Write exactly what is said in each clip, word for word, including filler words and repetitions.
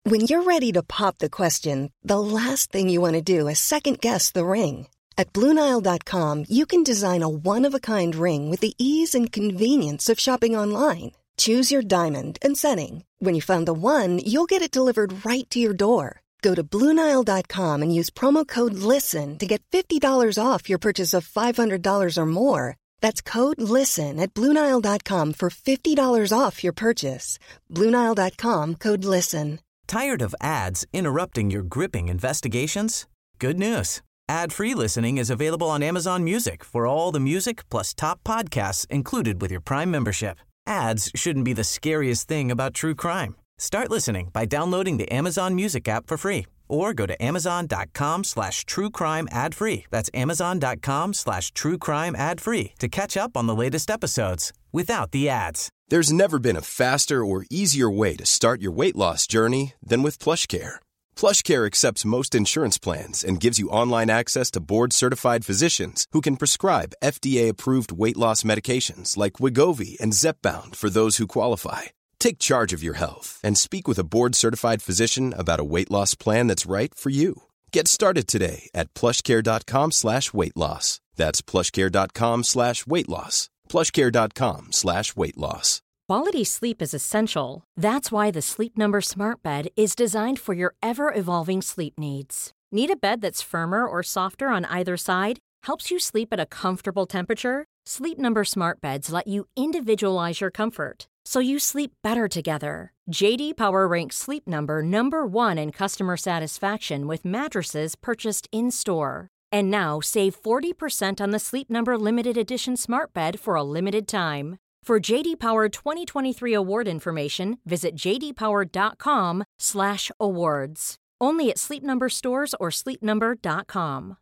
When you're ready to pop the question, the last thing you want to do is second-guess the ring. At Blue Nile dot com, you can design a one-of-a-kind ring with the ease and convenience of shopping online. Choose your diamond and setting. When you find the one, you'll get it delivered right to your door. Go to Blue Nile dot com and use promo code LISTEN to get fifty dollars off your purchase of five hundred dollars or more. That's code LISTEN at Blue Nile dot com for fifty dollars off your purchase. Blue Nile dot com, code LISTEN. Tired of ads interrupting your gripping investigations? Good news. Ad-free listening is available on Amazon Music for all the music plus top podcasts included with your Prime membership. Ads shouldn't be the scariest thing about true crime. Start listening by downloading the Amazon Music app for free or go to amazon.com slash true crime ad free. That's amazon.com slash true crime ad free to catch up on the latest episodes without the ads. There's never been a faster or easier way to start your weight loss journey than with PlushCare. PlushCare accepts most insurance plans and gives you online access to board-certified physicians who can prescribe F D A-approved weight loss medications like Wegovy and Zepbound for those who qualify. Take charge of your health and speak with a board-certified physician about a weight loss plan that's right for you. Get started today at plushcare.com slash weight loss. That's plushcare.com slash weight loss. plushcare.com slash weight loss. Quality sleep is essential. That's why the Sleep Number Smart Bed is designed for your ever-evolving sleep needs. Need a bed that's firmer or softer on either side? Helps you sleep at a comfortable temperature? Sleep Number Smart Beds let you individualize your comfort, so you sleep better together. J D Power ranks Sleep Number number one in customer satisfaction with mattresses purchased in-store. And now, save forty percent on the Sleep Number Limited Edition Smart Bed for a limited time. For J D Power twenty twenty-three award information, visit jdpower.com slash awards. Only at Sleep Number stores or sleep number dot com.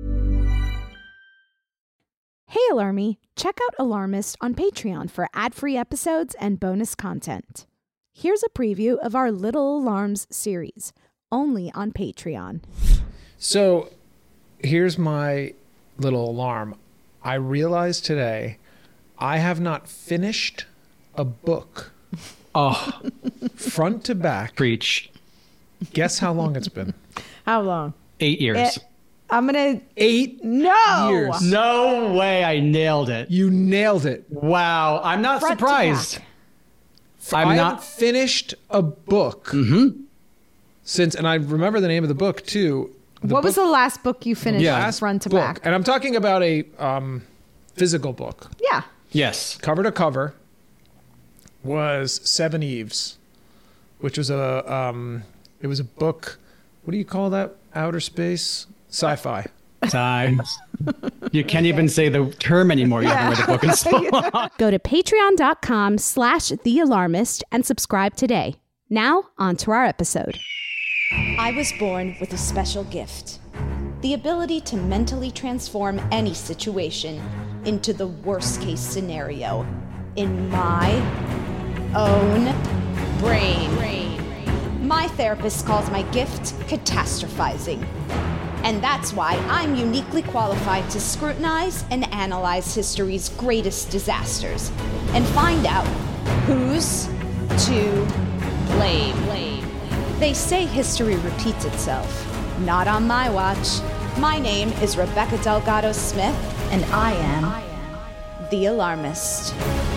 Hey Alarmy, check out Alarmist on Patreon for ad-free episodes and bonus content. Here's a preview of our Little Alarms series, only on Patreon. So, here's my little alarm. I realized today I have not finished a book. Oh, front to back. Preach. Guess how long it's been? How long? Eight years. It, I'm gonna... Eight no! years. No way I nailed it. You nailed it. Wow. I'm not front surprised. I'm I not haven't finished a book mm-hmm. since, and I remember the name of the book too. The what book, was the last book you finished yeah, front to book. back? And I'm talking about a um, physical book. Yeah. Yes. Cover to cover was Seven Eves, which was a um, it was a book. What do you call that? Outer space sci-fi. Times. You can't even say the term anymore. You haven't read the book in so long. Go to patreon.com slash The Alarmist and subscribe today. Now, on to our episode. I was born with a special gift. The ability to mentally transform any situation into the worst case scenario in my own brain. My therapist calls my gift catastrophizing. And that's why I'm uniquely qualified to scrutinize and analyze history's greatest disasters and find out who's to blame. They say history repeats itself. Not on my watch. My name is Rebecca Delgado Smith, and I am the Alarmist.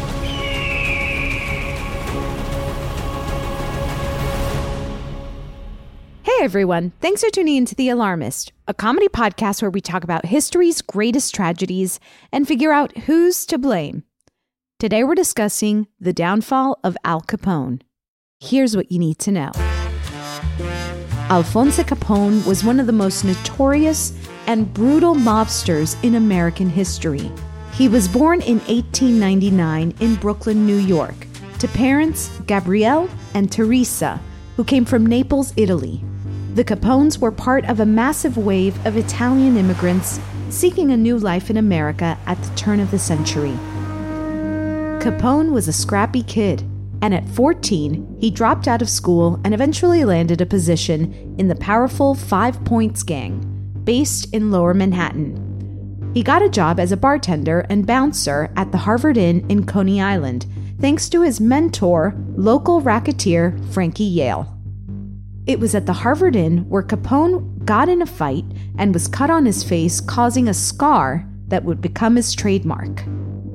Hey everyone, thanks for tuning into The Alarmist, a comedy podcast where we talk about history's greatest tragedies and figure out who's to blame. Today we're discussing the downfall of Al Capone. Here's what you need to know. Alphonse Capone was one of the most notorious and brutal mobsters in American history. He was born in eighteen ninety-nine in Brooklyn, New York, to parents Gabrielle and Teresa, who came from Naples, Italy. The Capones were part of a massive wave of Italian immigrants seeking a new life in America at the turn of the century. Capone was a scrappy kid, and at fourteen, he dropped out of school and eventually landed a position in the powerful Five Points Gang, based in Lower Manhattan. He got a job as a bartender and bouncer at the Harvard Inn in Coney Island, thanks to his mentor, local racketeer Frankie Yale. It was at the Harvard Inn where Capone got in a fight and was cut on his face, causing a scar that would become his trademark.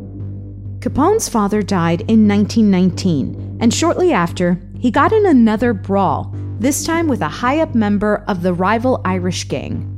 Capone's father died in nineteen nineteen, and shortly after, he got in another brawl, this time with a high-up member of the rival Irish gang.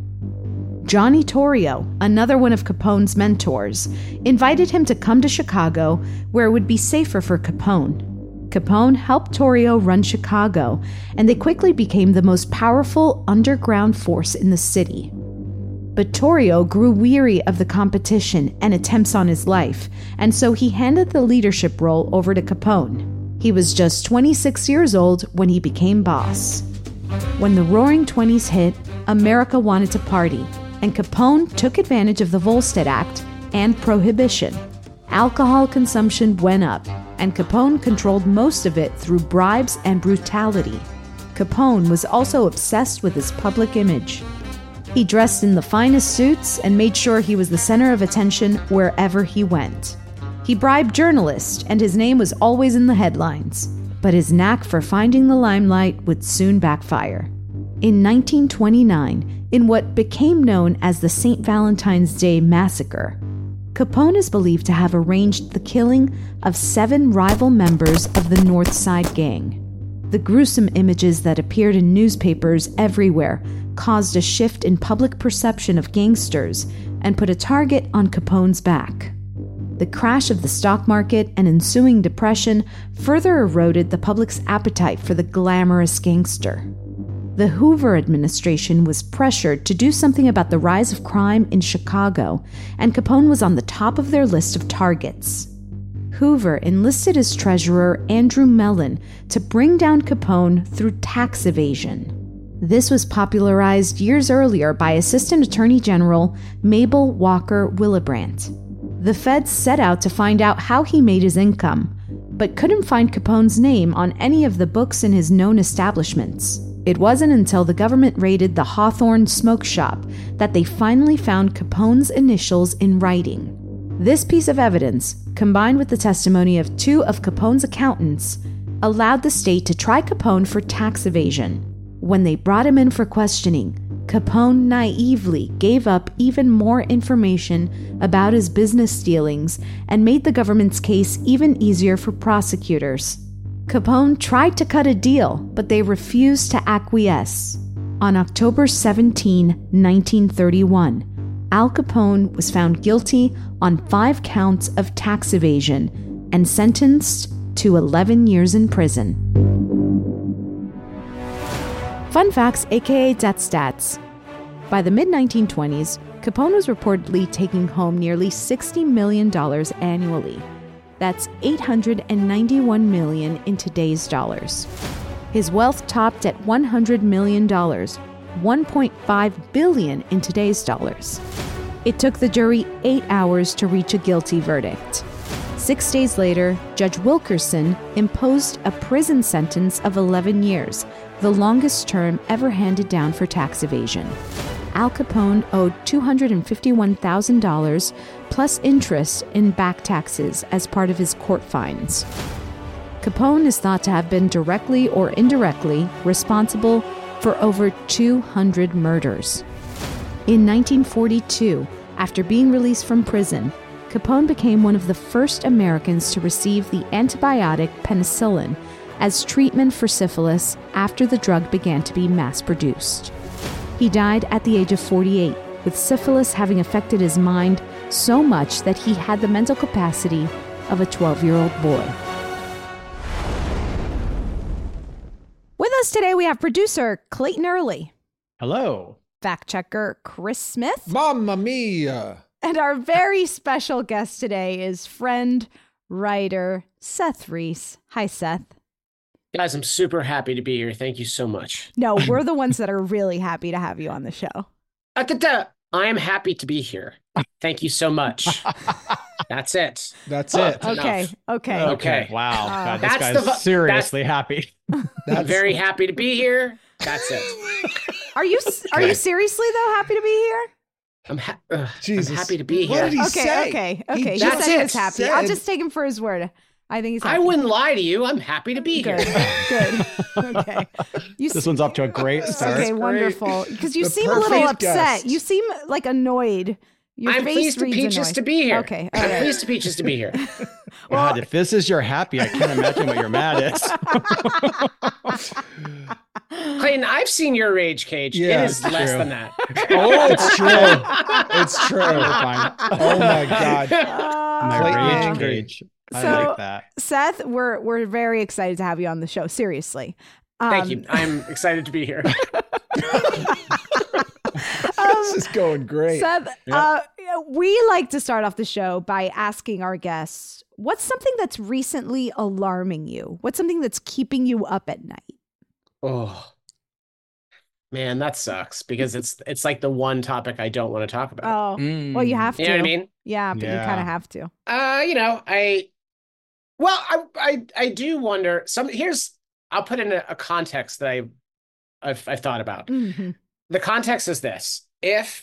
Johnny Torrio, another one of Capone's mentors, invited him to come to Chicago, where it would be safer for Capone. Capone helped Torrio run Chicago, and they quickly became the most powerful underground force in the city. But Torrio grew weary of the competition and attempts on his life, and so he handed the leadership role over to Capone. He was just twenty-six years old when he became boss. When the Roaring Twenties hit, America wanted to party, and Capone took advantage of the Volstead Act and Prohibition. Alcohol consumption went up, and Capone controlled most of it through bribes and brutality. Capone was also obsessed with his public image. He dressed in the finest suits and made sure he was the center of attention wherever he went. He bribed journalists, and his name was always in the headlines. But his knack for finding the limelight would soon backfire. In nineteen twenty-nine, in what became known as the Saint Valentine's Day Massacre, Capone is believed to have arranged the killing of seven rival members of the North Side Gang. The gruesome images that appeared in newspapers everywhere caused a shift in public perception of gangsters and put a target on Capone's back. The crash of the stock market and ensuing depression further eroded the public's appetite for the glamorous gangster. The Hoover administration was pressured to do something about the rise of crime in Chicago, and Capone was on the top of their list of targets. Hoover enlisted his treasurer, Andrew Mellon, to bring down Capone through tax evasion. This was popularized years earlier by Assistant Attorney General Mabel Walker Willebrandt. The feds set out to find out how he made his income, but couldn't find Capone's name on any of the books in his known establishments. It wasn't until the government raided the Hawthorne Smoke Shop that they finally found Capone's initials in writing. This piece of evidence, combined with the testimony of two of Capone's accountants, allowed the state to try Capone for tax evasion. When they brought him in for questioning, Capone naively gave up even more information about his business dealings and made the government's case even easier for prosecutors. Capone tried to cut a deal, but they refused to acquiesce. On October seventeenth, nineteen thirty-one, Al Capone was found guilty on five counts of tax evasion and sentenced to eleven years in prison. Fun facts, aka Death Stats. By the mid nineteen twenties, Capone was reportedly taking home nearly sixty million dollars annually. That's eight hundred ninety-one million dollars in today's dollars. His wealth topped at one hundred million dollars, one point five billion dollars in today's dollars. It took the jury eight hours to reach a guilty verdict. Six days later, Judge Wilkerson imposed a prison sentence of eleven years, the longest term ever handed down for tax evasion. Al Capone owed two hundred fifty-one thousand dollars plus interest in back taxes as part of his court fines. Capone is thought to have been directly or indirectly responsible for over two hundred murders. In nineteen forty-two, after being released from prison, Capone became one of the first Americans to receive the antibiotic penicillin as treatment for syphilis after the drug began to be mass-produced. He died at the age of forty-eight, with syphilis having affected his mind so much that he had the mental capacity of a twelve-year-old boy. With us today, we have producer Clayton Early, Hello. fact checker Chris Smith, Mamma mia! and our very special guest today is friend, writer Seth Reese. Hi, Seth. Guys, I'm super happy to be here. Thank you so much. No, we're the ones that are really happy to have you on the show. I am happy to be here. Thank you so much. That's it. That's it. Okay, okay. Okay. Wow. Uh, God, this that's guy's the fu- seriously happy. I'm very happy to be here. That's it. Are you are you seriously though happy to be here? I'm, ha- uh, I'm Jesus. happy to be What here. did he Okay, say? okay, He okay. He just said he was it. happy. said- I'll just take him for his word. I think he's I happy. wouldn't lie to you. I'm happy to be Good. here. Good. Okay. You This one's up to a great start. Okay, wonderful. Because you The seem a little perfect upset. guest. You seem like annoyed. Your I'm face pleased to reads Peaches annoyed. to be here. Okay. All I'm right. pleased to Peaches to be here. God, if this is your happy, I can't imagine what your mad is. Clayton, I've seen your rage cage. Yeah, it is less true. than that. Oh, it's true. It's true. Fine. Oh my God. My Clayton rage angry. cage. I So- like that. Seth, we're we're very excited to have you on the show. Seriously. Um, Thank you. I'm excited to be here. This is going great. Seth, uh, we like to start off the show by asking our guests, what's something that's recently alarming you? What's something that's keeping you up at night? Oh, man, that sucks because it's it's like the one topic I don't want to talk about. Oh, well, you have to. You know what I mean? Yeah, but you Yeah. kind of have to. Uh, you know, I, well, I, I, I do wonder. Some here's, I'll put in a, a context that I, I've, I've thought about. Mhm. The context is this: if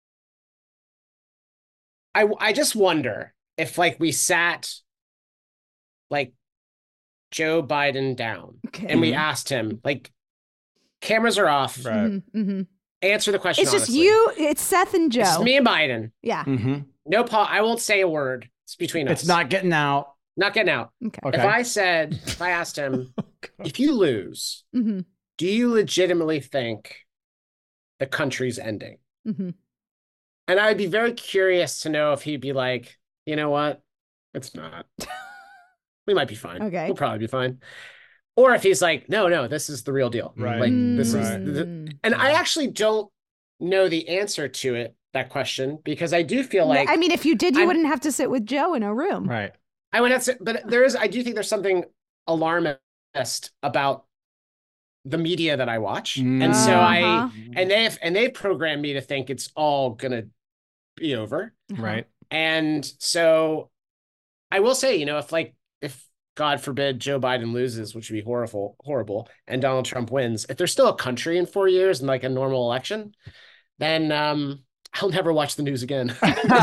I, I just wonder if like we sat, like Joe Biden down, Okay. and we asked him, like, cameras are off, Right. Mhm, mhm. answer the question. It's just honestly. you. It's Seth and Joe. It's me and Biden. Yeah. hmm No, Paul. I won't say a word. It's between us. It's not getting out. not getting out. Okay. Okay. If I said, if I asked him, if you lose, hmm do you legitimately think the country's ending? hmm And I would be very curious to know if he'd be like, you know what? It's not. We might be fine. Okay. We'll probably be fine. Or if he's like, no, no, this is the real deal. Right. Like this is, Right. the, and I actually don't know the answer to it, that question, because I do feel like I mean, if you did, you I'm- wouldn't have to sit with Joe in a room. Right. I would have to, but there is, I do think there's something alarmist about the media that I watch. And so I, Uh-huh. and they've, and they've programmed me to think it's all gonna be over. Right. And so I will say, you know, if like, if God forbid Joe Biden loses, which would be horrible, horrible, and Donald Trump wins, if there's still a country in four years and like a normal election, then um, I'll never watch the news again.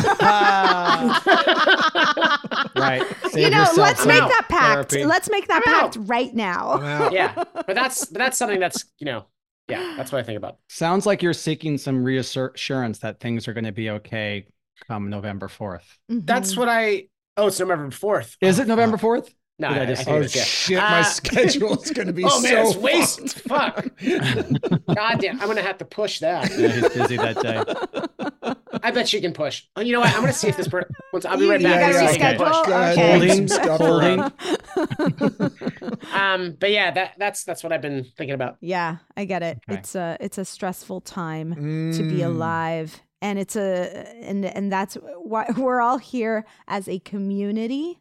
Right. You Save know, yourself let's some make that pact. therapy. Let's make that I'm pact out. right now. Wow. Yeah, but that's but that's something that's, you know, yeah, that's what I think about. Sounds like you're seeking some reassurance that things are going to be okay come November fourth. That's Mhm. what I. Oh, it's November fourth. Is it November fourth? No, Did I I, just I say think Oh it's, yeah. shit! My Uh, schedule is going to be Oh so. man, it's waste. fucked. Fuck. God damn, I'm gonna have to push that. Yeah, he's busy that day. I bet she can push. Oh, you know what? I'm gonna see if this. Per- once I'll be You- right you back. gotta See if I can reschedule? push. Go ahead, Okay. move Holding, some stuff holding. around. Um, but yeah, that that's that's what I've been thinking about. Yeah, I get it. Okay. It's a it's a stressful time to be Mm. alive, and it's a and and that's why we're all here as a community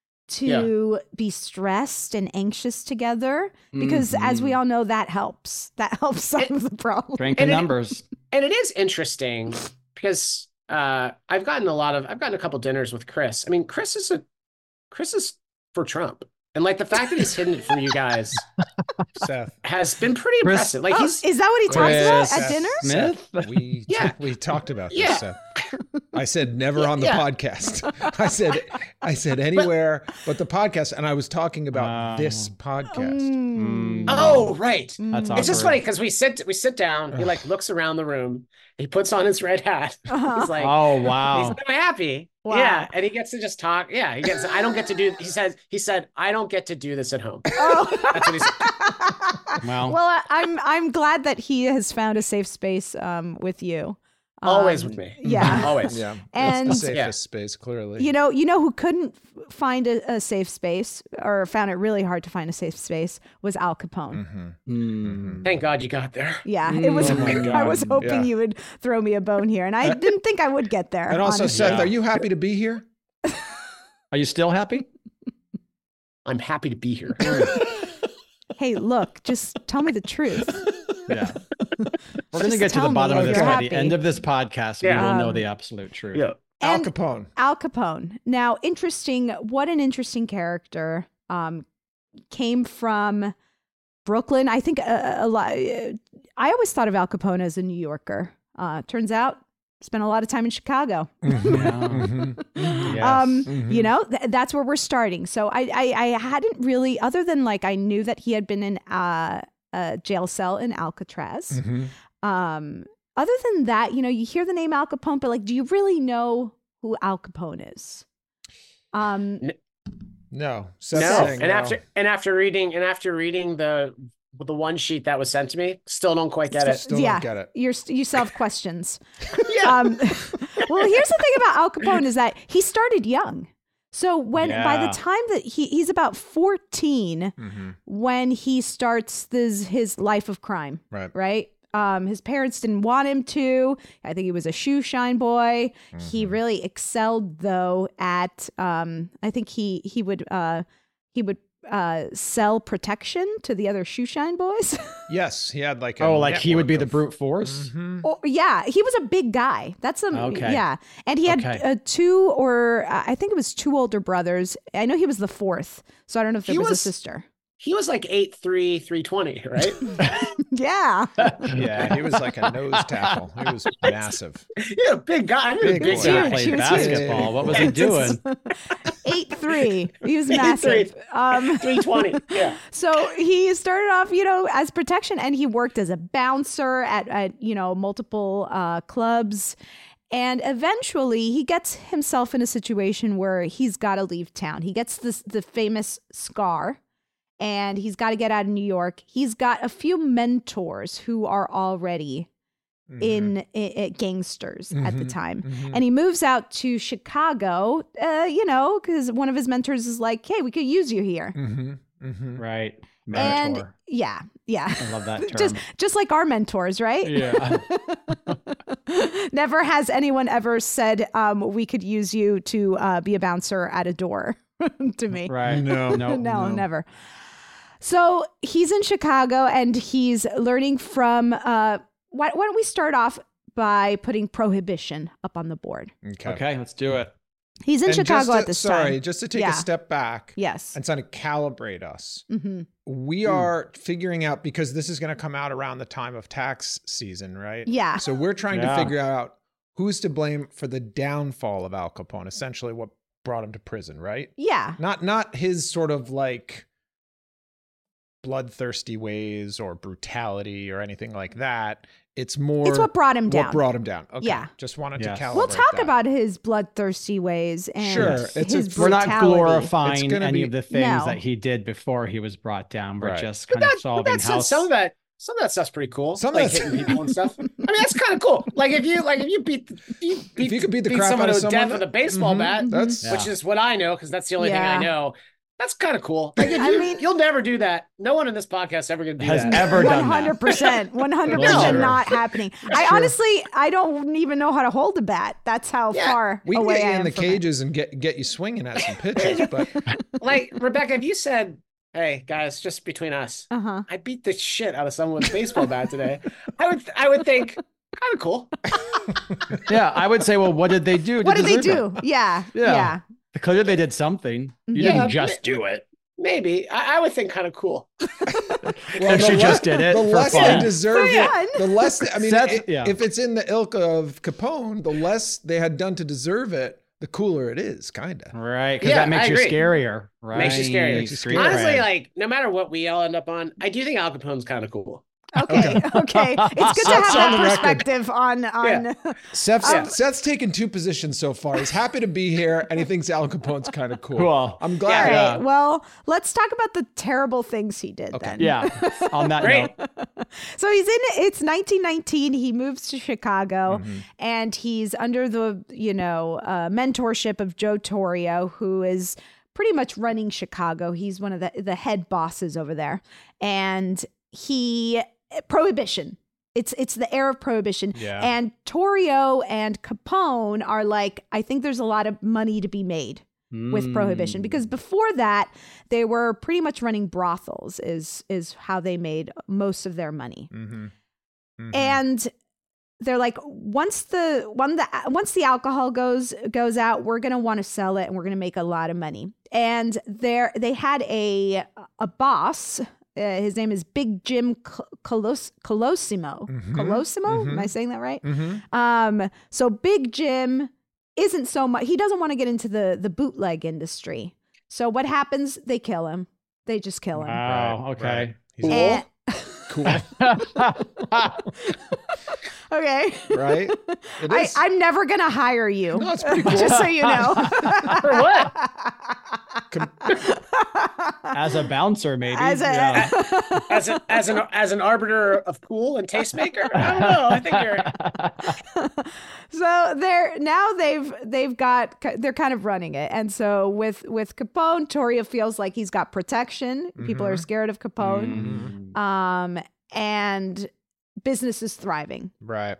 to be stressed and anxious together. Because as we Mhm. all know, that helps. That helps solve the problem. Strength And in it- numbers. And it is interesting because uh, I've gotten a lot of I've gotten a couple dinners with Chris. I mean, Chris is a Chris is for Trump, and like the fact that he's hidden it from you guys Seth. has been pretty Chris- impressive. Like Oh, he's is that what he talks about Chris at dinner? Smith? Seth, we Yeah. we talked about this. Yeah. Seth. I said never Yeah, on the yeah. podcast. I said I said anywhere but the podcast, and I was talking about Oh. this podcast. Mm. oh right. That's It's just awkward. funny because we sit we sit down. He like looks around the room. He puts on his red hat. Uh-huh. He's like, Oh, he's wow. so happy. Wow. Yeah, and he gets to just talk. Yeah, he gets. I don't get to do. He says. He said, I don't get to do this at home. Oh. That's what he said. Wow. Well, I- I'm I'm glad that he has found a safe space um, with you. Always Um, with me. Yeah. Always. Yeah, And- it's the safest Yeah. space, clearly. You know, you know who couldn't f- find a, a safe space or found it really hard to find a safe space was Al Capone. Mhm. Mm. Thank God you got there. Yeah, it was. Oh my I God. was hoping Yeah. you would throw me a bone here, and I didn't think I would get there. And also, honestly. Seth, Yeah. are you happy to be here? Are you still happy? I'm happy to be here. Hey, look, just tell me the truth. Yeah. We're going to Just get to tell the me bottom of that this you're by happy. the end of this podcast. Yeah. We will know Um, the absolute truth. Yeah. Al And Capone. Al Capone. Now, interesting. What an interesting character. Um, came from Brooklyn. I think a, a lot. I always thought of Al Capone as a New Yorker. Uh, turns out spent a lot of time in Chicago. Mm-hmm. Mm-hmm. Yes. Um, Mm-hmm. You know, th- that's where we're starting. So I, I, I hadn't really, other than like I knew that he had been in uh, a jail cell in Alcatraz. Mm-hmm. Um, other than that, you know, you hear the name Al Capone, but like, do you really know who Al Capone is? Um, No. Seth's No, saying and no. after and after reading and after reading the the one sheet that was sent to me, still don't quite get it. Still yeah, don't get it. You're, you still have questions. Yeah. Um, well, here's the thing about Al Capone is that he started young. So when by Yeah. the time that he he's about fourteen Mm-hmm. when he starts this his life of crime, Right. right? Um, his parents didn't want him to. I think he was a shoe shine boy. He really excelled though at. Um, I think he he would uh, he would uh, sell protection to the other shoe shine boys. Yes, he had like a Oh, like he would be the network brute force? of- Oh, yeah, he was a big guy. That's a Okay. yeah, and he had Okay. uh, two or uh, I think it was two older brothers. I know he was the fourth, so I don't know if there He was, was- a sister. He was like eight three, three twenty, right? Yeah, Yeah, he was like a nose tackle. He was massive. Yeah, big guy. He was a Big big boy. guy. Played Huge, huge. basketball. What was he doing? eight three. He was Eight massive. three. Um, three twenty. Yeah. So he started off, you know, as protection, and he worked as a bouncer at, at you know, multiple uh, clubs. And eventually he gets himself in a situation where he's got to leave town. He gets this the famous scar, and he's got to get out of New York. He's got a few mentors who are already in, in, in gangsters at the time. And he moves out to Chicago, uh, you know, because one of his mentors is like, hey, we could use you here. Mm-hmm. Mm-hmm. Right. And Mentor. yeah, yeah. I love that term. just just like our mentors, right? yeah. Never has anyone ever said um, we could use you to uh, be a bouncer at a door to me. Right. No. No. No, never. So he's in Chicago and he's learning from. Uh, why, why don't we start off by putting prohibition up on the board? Okay. Okay, let's do it. He's in And Chicago just to- at this sorry, time. just to take Yeah. a step back Yes. and trying to calibrate us. hmm We are figuring out, because this is going to come out around the time of tax season, right? Yeah. So we're trying Yeah. to figure out who's to blame for the downfall of Al Capone, essentially what brought him to prison, right? Yeah. Not not his sort of like bloodthirsty ways or brutality or anything like that. It's more It's what brought him what down. brought him down. Okay. Yeah. Just wanted Yes. to calibrate We'll talk that. about his bloodthirsty ways and Sure, it's a- his We're not brutality. glorifying It's gonna any be- of the things No. that he did before he was brought down. We're Right. just But kind of that, but solving that said, how some of that, some of that stuff's pretty cool. Some of like that's- hitting people and stuff. I mean, that's kind of cool. Like if you, like if you beat, if you beat, you could beat the crap someone out of to someone, death with a baseball mhm, bat, that's- which Yeah. is what I know because that's the only Yeah. thing I know. That's kind of cool. Like if I you, mean- you'll never do that. No one in this podcast is ever going to do has that. ever One done hundred that. percent, one hundred percent No. not happening. I honestly, I don't even know how to hold a bat. That's how Yeah. far We can away get you I in am the from it. cages and get get you swinging at some pitches, but Like Rebecca, if you said, "Hey guys, just between us, Uh huh. I beat the shit out of someone with a baseball bat today," I would, I would think, kind of cool. Yeah, I would say, well, what did they do? to What did they deserve do? it? Yeah, Yeah. yeah. Clearly, they did something. You Yeah, didn't just but- do it. Maybe I, I would think kind of cool. well, she the just did it The for less fun. they deserve Fun. it, the less. They, I mean, That's- i- yeah. if it's in the ilk of Capone, the less they had done to deserve it, the cooler it is, kind of. Right, because Yeah, that makes I you agree. scarier. Right. Makes you scarier. Makes you Street scarier. Honestly, cred. like no matter what we all end up on, I do think Al Capone's kind of cool. Okay, okay. It's good to have That's on that the record. perspective on on. Seth's, Yeah. Seth's taken two positions so far. He's happy to be here, and he thinks Al Capone's kind of cool. Cool. I'm All glad. Yeah. right. Well, let's talk about the terrible things he did then. Yeah. On that Great. note, So he's in. It's nineteen nineteen. He moves to Chicago, Mm-hmm. and he's under the you know uh, mentorship of Joe Torrio, who is pretty much running Chicago. He's one of the the head bosses over there, and he prohibition. It's it's the era of prohibition, Yeah. and Torrio and Capone are like, I think there's a lot of money to be made with prohibition, because before that they were pretty much running brothels is is how they made most of their money. Mm-hmm. Mm-hmm. And they're like, once the one the once the alcohol goes goes out, we're gonna want to sell it and we're gonna make a lot of money. And there they had a a boss Uh, his name is Big Jim Colos- Colosimo. Mm-hmm. Colosimo? Mm-hmm. Am I saying that right? Mm-hmm. Um, so Big Jim isn't so much, he doesn't want to get into the, the bootleg industry. So what happens? They kill him. They just kill him. Wow. Right, Okay. Right. He's And- cool. Okay. Right? It I, is. I'm never going to hire you. No, it's pretty cool. Just so you know. For what? As a bouncer, maybe. As a- yeah. As an as an as an arbiter of cool and tastemaker? I don't know. I think you're So they're now they've they've got they're kind of running it, and so with with Capone, Torrio feels like he's got protection. People Mhm. are scared of Capone, Mm. um, and business is thriving. Right.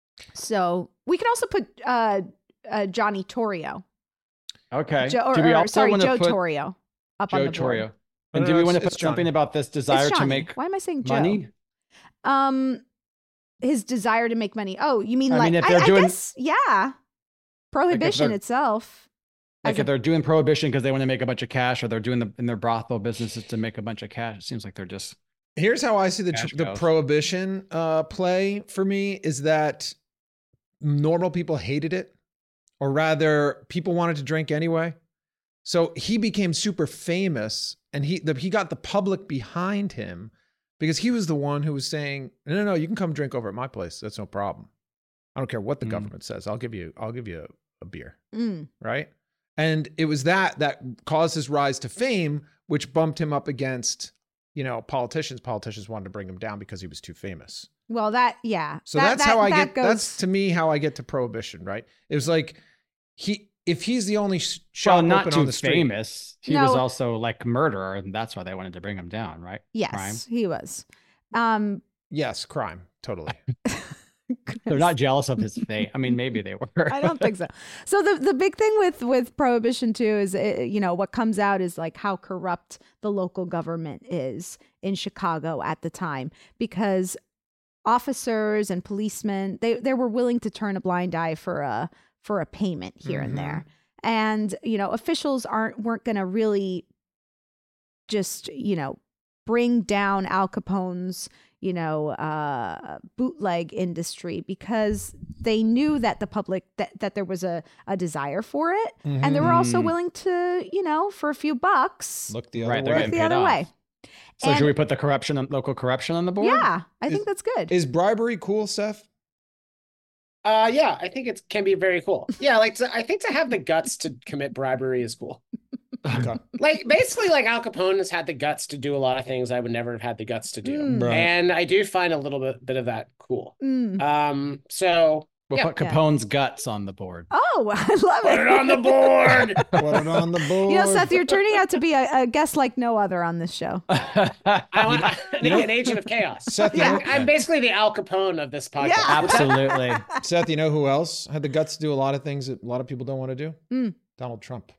So we can also put uh, uh, Johnny Torrio, Okay. Joe, or, do we or, also sorry, want to Joe put Torrio up on Joe the board. Torrio? No, And no, do we no, want to it's- put it's something Johnny. about this It's desire to Johnny. make Why am I saying Joe? money? Um, his desire to make money. Oh, you mean I like mean, if I, they're I doing- guess yeah, prohibition they're- itself. Like As if a- they're doing prohibition because they want to make a bunch of cash, or they're doing the in their brothel businesses to make a bunch of cash, it seems like they're just Here's how I see the Cash the cows. prohibition uh, play for me is that normal people hated it, or rather, people wanted to drink anyway. So he became super famous, and he the, he got the public behind him because he was the one who was saying, "No, no, no, you can come drink over at my place. That's no problem. I don't care what the Mm. government says. I'll give you I'll give you a, a beer." Mm. Right? And it was that that caused his rise to fame, which bumped him up against, you know, politicians. Politicians wanted to bring him down because he was too famous. Well, that yeah. So that, that's that, how I that get. Goes, That's to me how I get to prohibition. Right? It was like he if he's the only sh- well, shop not open too on the street. famous. He No. was also like murderer, and that's why they wanted to bring him down, right? yes, Crime. he was. Um, Yes, crime. Totally. They're not jealous of his fate. I mean, maybe they were. I don't think so. So the the big thing with with prohibition too is uh, you know what comes out is like how corrupt the local government is in Chicago at the time, because officers and policemen they they were willing to turn a blind eye for a for a payment here and there, and you know officials aren't weren't going to really just you know bring down Al Capone's you know, uh, bootleg industry because they knew that the public, that, that there was a, a desire for it. And they were also Mhm. willing to, you know, for a few bucks, Look the other Right, they're way. look getting the paid other off. way. So And- should we put the corruption, on, local corruption, on the board? Yeah, I Is- think that's good. Is bribery cool, Seth? uh yeah, I think it can be very cool. Yeah, like to, I think to have the guts to commit bribery is cool. Okay. Like basically like Al Capone has had the guts to do a lot of things I would never have had the guts to do. Mm. Right. And I do find a little bit, bit of that cool. Mm. Um so We'll Yeah. put Yeah. Capone's guts on the board. Oh, I love put it. it on the board. Put it on the board. You know, Seth, you're turning out to be a, a guest like no other on this show. I want an agent of chaos. Seth, you Yeah, know, I'm basically the Al Capone of this podcast. Yeah. Absolutely. Seth, you know who else had the guts to do a lot of things that a lot of people don't want to do? Mm. Donald Trump.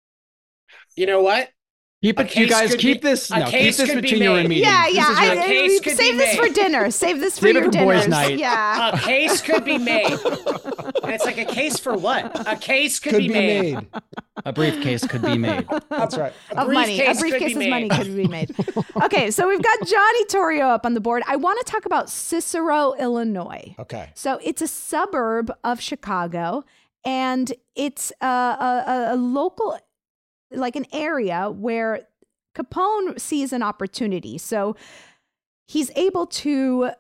You know what? Keep A it, you case guys could keep be- this. a No, keep case this could be between your made. meetings. Yeah, This yeah. is I, your- A I- case could save be this for made. dinner. Save this for Save it your for dinners. boys' night. Yeah. A case could be made. And it's like a case for what? A case could, Could be, be made. made. A briefcase could be made. That's right. A Of money. A briefcase could be briefcase's made. money could be made. Okay, so we've got Johnny Torrio up on the board. I want to talk about Cicero, Illinois. Okay. So it's a suburb of Chicago, and it's a, a, a- a local, like an area where Capone sees an opportunity. So he's able to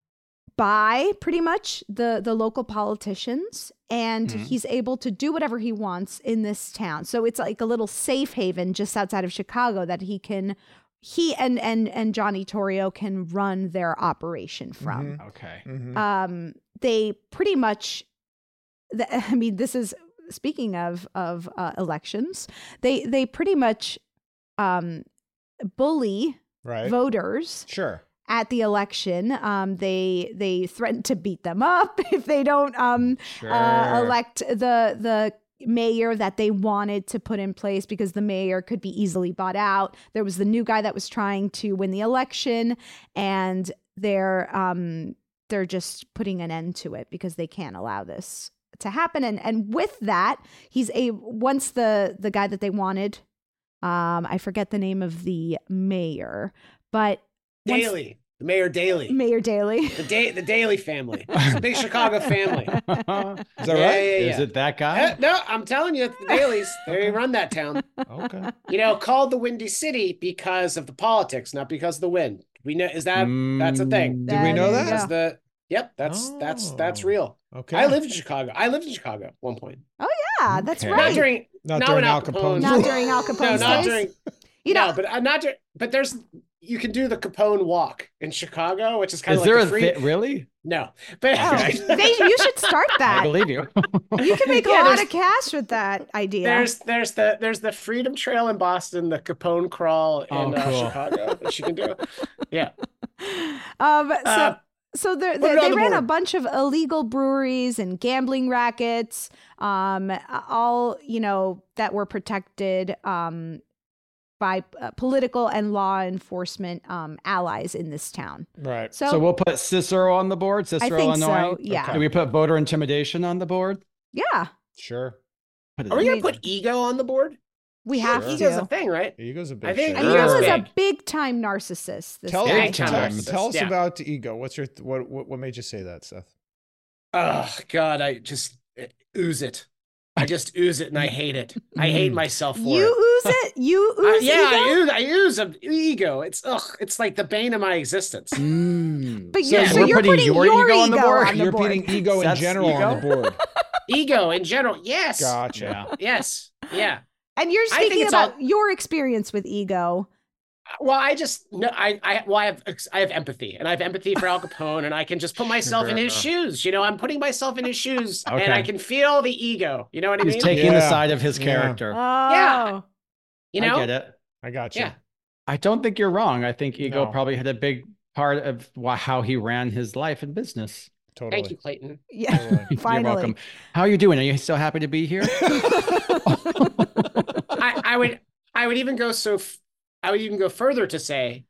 buy pretty much the, the local politicians, and Mhm. he's able to do whatever he wants in this town. So it's like a little safe haven just outside of Chicago that he can, he and and and Johnny Torrio can run their operation from. Okay. Mhm. Um, they pretty much, the, I mean, this is speaking of of uh, elections. They they pretty much um, bully Right. voters Sure. at the election. Um, they they threaten to beat them up if they don't um, Sure. uh, elect the the mayor that they wanted to put in place, because the mayor could be easily bought out. There was the new guy that was trying to win the election, and they're um, they're just putting an end to it because they can't allow this to happen. And and with that, he's a once the the guy that they wanted. Um, I forget the name of the mayor, But once- Daley, Mayor Daley, Mayor Daley. the da- the Daley family. It's a big Chicago family. Is that Yeah, right? yeah, Is yeah. it that guy? Eh, no, I'm telling you, it's the Daleys. They run that town. Okay. You know, called the Windy City because of the politics, not because of the wind. We know is that that's a thing. Did we know There you that? That's go. the yep. That's that's that's Oh. real. Okay. I lived in Chicago. I lived in Chicago at one point. Yeah, that's Okay. Not right. during Not not during when Al Al Capone. Capone. Not during Al No, Capone's not days. during. You no, know, but uh, not during. But there's you can do the Capone walk in Chicago, which is kind Is of there like a the free. thi- really? No, but oh, they, you should start I that. believe you. You can make a Yeah, lot there's- of cash with that idea. There's there's the there's the Freedom Trail in Boston, the Capone Crawl in Oh, uh, cool. Chicago that you can do. Yeah. Um, so, Uh, so there- put they, it on they the ran a board. bunch of illegal breweries and gambling rackets, um, all, you know, that were protected um, by uh, political and law enforcement um, allies in this town. Right. So, So we'll put Cicero on the board, I Cicero, think Illinois. so. Yeah. Do we put voter intimidation on the board? Yeah. Sure. Put it Are we in. gonna put ego on the board? We have Sure. Ego's a to. thing, right? Ego's a big I think shit. And Sure. Ego is Ego's a big. big time narcissist. This Tell, guy. Big time tell, narcissist, tell us yeah. about Ego. What's your what, what what made you say that, Seth? Oh God, I just uh, ooze it. I just ooze it, and I hate it. I hate myself for You it. ooze it? You Uh, ooze yeah, ego? I ooze. I ooze of ego. It's ugh. It's like the bane of my existence. Mm. But So you're, so we're you're putting putting your your, ego on the board? on the You're board. putting ego in Seth's general on the ego? board. Ego in general. Yes. Gotcha. Yeah. Yes. Yeah. And you're I think speaking it's about all- your experience with ego. Well, I just no. I I well, I have I have empathy, and I have empathy for Al Capone, and I can just put myself in his shoes. You know, I'm putting myself in his shoes, and Okay. I can feel the ego. You know what I He's mean? taking the Yeah. side of his Yeah. character. Oh. Yeah. You know. I get it. I got you. Yeah. I don't think you're wrong. I think ego No. probably had a big part of wha- how he ran his life and business. Totally. Thank you, Clayton. Yeah. Totally. Finally. You're welcome. How are you doing? Are you still happy to be here? I, I would I would even go so f- I would even go further to say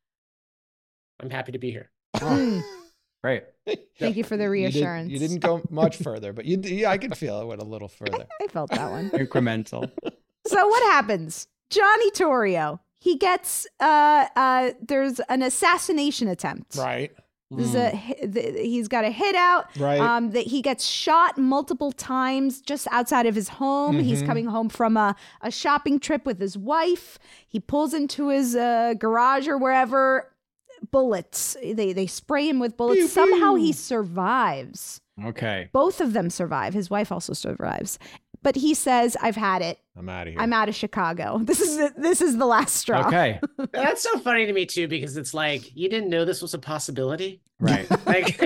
I'm happy to be here. Mm. Great. Thank you for the You did- reassurance. You, didn't go much further, but you, yeah, I could feel it went a little further. I felt that one. Incremental. So what happens? Johnny Torrio, he gets uh uh there's an assassination attempt. Right. There's a hi- th- he's got a hit out. Right. Um, that he gets shot multiple times just outside of his home. He's Mhm. coming home from a, a shopping trip with his wife. He pulls into his uh, garage or wherever. Bullets. They they spray him with bullets. Pew, Somehow pew. he survives. Okay. Both of them survive. His wife also survives. But he says, "I've had it. I'm out of here. I'm out of Chicago. This is the, this is the last straw." Okay. That's so funny to me too, because it's like you didn't know this was a possibility. Right. Like,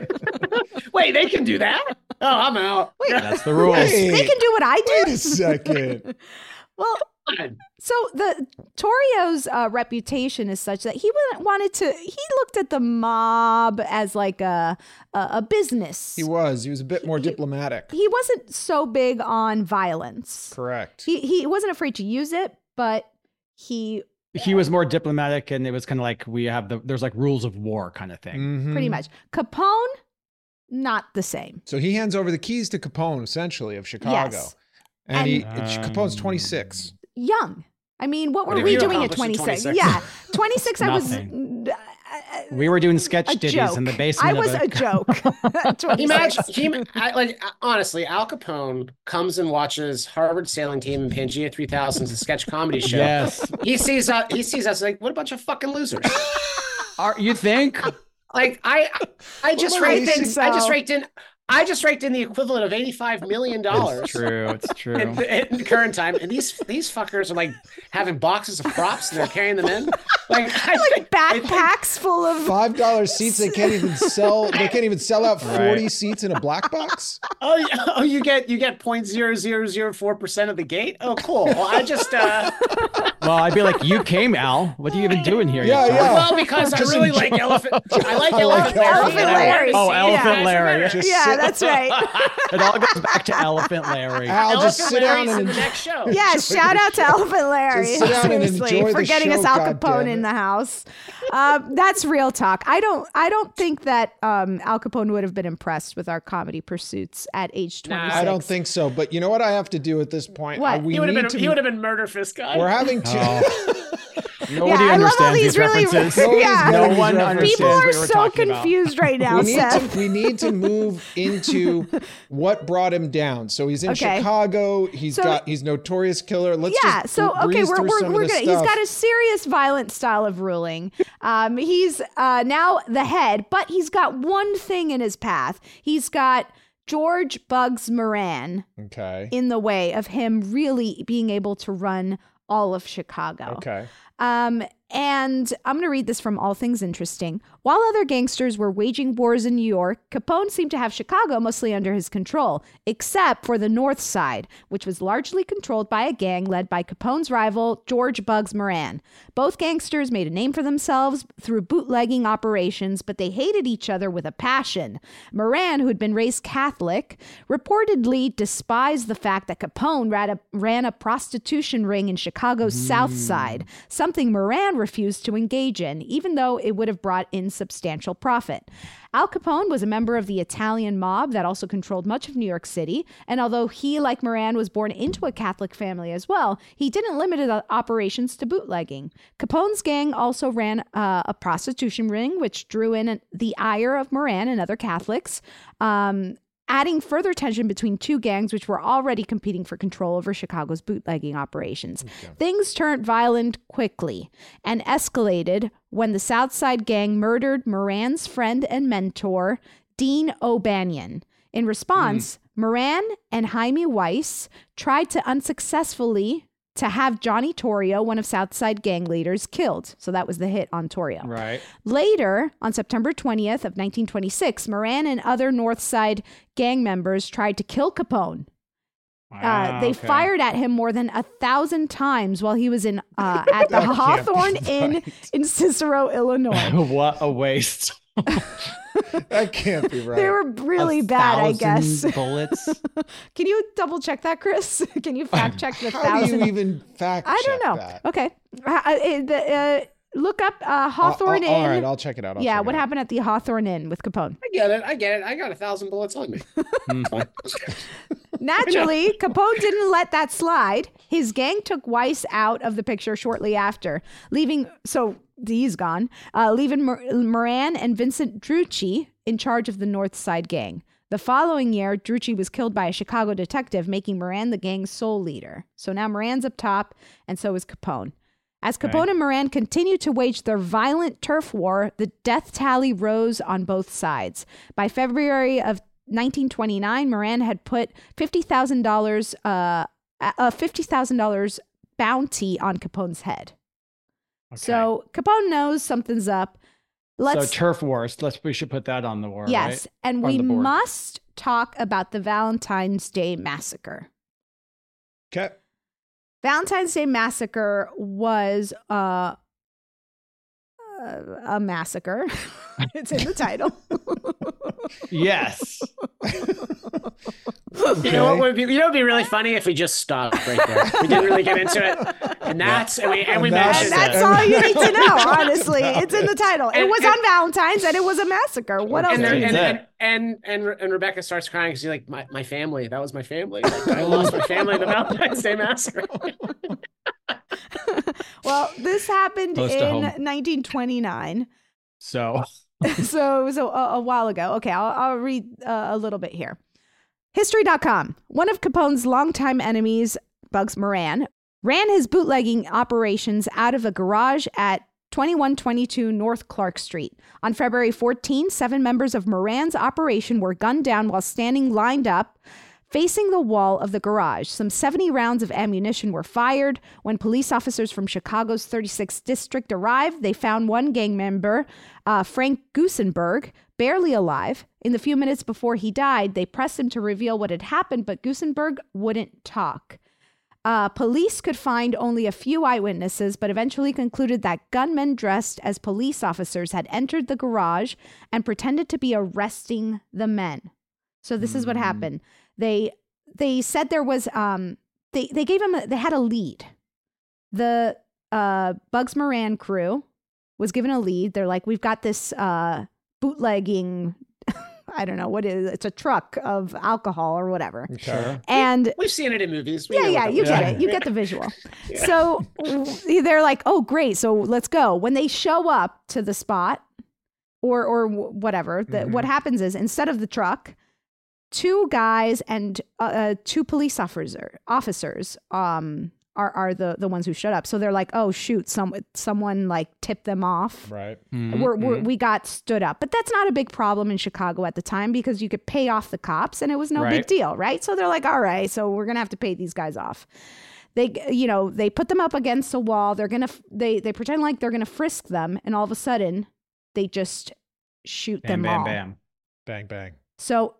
wait, they can do that? Oh, I'm out. Wait. That's the rules. Hey. They can do what I do. Wait a second. Well, so the Torrio's uh, reputation is such that he wa- wanted to. He looked at the mob as like a a, a business. He was. He was a bit more diplomatic. He wasn't so big on violence. Correct. He he wasn't afraid to use it, but he He was more diplomatic, and it was kind of like we have the there's like rules of war kind of thing. Mhm. pretty much Capone, not the same. So he hands over the keys to Capone, essentially, of Chicago. Yes. And, And- he it's- Capone's twenty-six. Young. I mean, what What were did we you doing at accomplish at twenty-six? twenty-six? Yeah, twenty-six. I was. Nothing. uh, We were doing sketch a ditties joke. in the basement. I was of a joke. at twenty-six. Imagine, he, I, like, honestly, Al Capone comes and watches Harvard Sailing Team and Pangea three thousand's a sketch comedy show. Yes. He sees us. He sees us like, what a bunch of fucking losers. Are you think? Like I, I just I raked think in. I just so. raked in. I just raked in the equivalent of eighty-five million dollars. It's true. It's true. In, in the current time, and these these fuckers are like having boxes of props and they're carrying them in, like I like think- I think- backpacks full of. Five dollar seats. They can't even sell. They can't even sell out forty Right. seats in a black box. Oh, yeah, oh, you get you get point zero zero zero four percent of the gate. Oh, cool. Well, I just uh, Well, I'd be like, you came, Al. What are you even doing here? you Yeah, jerk?" yeah. well because I Just really enjoy- like elephant. I like I elephant like Larry. Elephant and I wanted to Larry. Oh, see you Elephant guys Larry. there. Just Yeah, sit- that's right. It all goes back to Elephant Larry. Al, just Elephant sit down Larry's in and the next show. Yeah, shout out to Elephant Larry. Just sit down and Seriously, enjoy for the getting us show, Al goddammit. Capone in the house. Um, that's real talk. I don't. I don't think that um, Al Capone would have been impressed with our comedy pursuits at age Nah. twenty-six. I don't think so. But you know what I have to do at this point? What? Uh, we He would have need been to. he would have been murder fist guy. We're having to. Oh. Nobody yeah, I love all understands these these really. references. Yeah, No these one references. understands people are what we're so talking about. confused right now, we need Seth. to we need to move into what brought him down. So he's in Okay. Chicago. He's So- okay. He's notorious killer. Let's yeah, just so okay, breeze we're through we're, some we're of gonna. this He's stuff. got a serious, violent style of ruling. Um, he's uh, now the head, but he's got one thing in his path. He's got George Bugs Moran Okay. in the way of him really being able to run all of Chicago. Okay. Um, and I'm going to read this from All Things Interesting. While other gangsters were waging wars in New York, Capone seemed to have Chicago mostly under his control, except for the North Side, which was largely controlled by a gang led by Capone's rival, George Bugs Moran. Both gangsters made a name for themselves through bootlegging operations, but they hated each other with a passion. Moran, who had been raised Catholic, reportedly despised the fact that Capone ran a, ran a prostitution ring in Chicago's South Side, something Moran refused to engage in, even though it would have brought in substantial profit. Al Capone was a member of the Italian mob that also controlled much of New York City, and although he, like Moran, was born into a Catholic family as well, he didn't limit his operations to bootlegging. Capone's gang also ran uh, a prostitution ring, which drew in the ire of Moran and other Catholics, um, adding further tension between two gangs which were already competing for control over Chicago's bootlegging operations. Okay. Things turned violent quickly and escalated when the Southside gang murdered Moran's friend and mentor, Dean O'Banion. In response, mm. Moran and Jaime Weiss tried to unsuccessfully to have Johnny Torrio, one of Southside gang leaders, killed. So that was the hit on Torrio. Right. Later, on September twentieth of nineteen twenty-six, Moran and other Northside gang members tried to kill Capone. Wow, uh, they okay. fired at him more than a thousand times while he was in uh, at the Hawthorne Inn right. in Cicero, Illinois. What a waste. That can't be right. They were really A bad, I guess. thousand bullets. Can you double check that, Chris? Can you fact check the How thousand? do you even fact check I don't know. that? Okay. Uh, uh, the, uh, look up uh, Hawthorne Uh, uh, Inn. all right, I'll check it out. I'll yeah, check what it out. happened at the Hawthorne Inn with Capone? I get it. I get it. I got a thousand bullets on me. Fine. Naturally, Capone didn't let that slide. His gang took Weiss out of the picture shortly after, leaving, so he's gone, uh, leaving Mor- Moran and Vincent Drucci in charge of the North Side gang. The following year, Drucci was killed by a Chicago detective, making Moran the gang's sole leader. So now Moran's up top, and so is Capone. As Capone Okay. and Moran continued to wage their violent turf war, the death tally rose on both sides. By February of nineteen twenty-nine, Moran had put fifty thousand dollars, uh, a fifty thousand dollars bounty on Capone's head. Okay. So Capone knows something's up. Let's so turf wars. Let's we should put that on the war. yes, right? and On we the board. must talk about the Valentine's Day Massacre. Okay. Valentine's Day Massacre was uh, a massacre. It's in the title. Yes. You know what would be? You know, it'd be really funny if we just stopped right there. We didn't really get into it, and that's and we and we And that's- And mentioned that's it. all you need to know, honestly. It's in the title. It And- was and- on Valentine's and it was a massacre. What else? And, do there- you and, need? and, and and and Rebecca starts crying because she's like, my, my family, that was my family. Like, I lost my family in the Valentine's Day Massacre. Well, this happened Close to home. in nineteen twenty-nine. So So it was a, a while ago. Okay, I'll, I'll read uh, a little bit here. History dot com. One of Capone's longtime enemies, Bugs Moran, ran his bootlegging operations out of a garage at twenty-one twenty-two North Clark Street. On February fourteenth, seven members of Moran's operation were gunned down while standing lined up facing the wall of the garage. Some seventy rounds of ammunition were fired. When police officers from Chicago's thirty-sixth District arrived, they found one gang member, uh, Frank Gusenberg, barely alive. In the few minutes before he died, they pressed him to reveal what had happened, but Gusenberg wouldn't talk. Uh, police could find only a few eyewitnesses, but eventually concluded that gunmen dressed as police officers had entered the garage and pretended to be arresting the men. So this mm. is what happened. They they said there was um they they gave him a, they had a lead. The uh, Bugs Moran crew was given a lead. They're like, we've got this uh, bootlegging. I don't know what it is. It's a truck of alcohol or whatever. Okay. And We've seen it in movies. We yeah, know yeah, what you that get looks it. You get the visual. So they're like, oh, great. So let's go. When they show up to the spot or or whatever, the, Mhm. what happens is instead of the truck, two guys and uh, uh, two police officer, officers um, are, are the, the ones who showed up. So they're like, oh, shoot, some, someone like tipped them off. Right. Mhm, We're, we're, mhm. we got stood up. But that's not a big problem in Chicago at the time because you could pay off the cops and it was no big Right. deal, right? So they're like, all right, so we're going to have to pay these guys off. They, you know, they put them up against a wall. They're going to, they, they pretend like they're going to frisk them. And all of a sudden, they just shoot Bam, them bam, all. bam. Bang, bang. So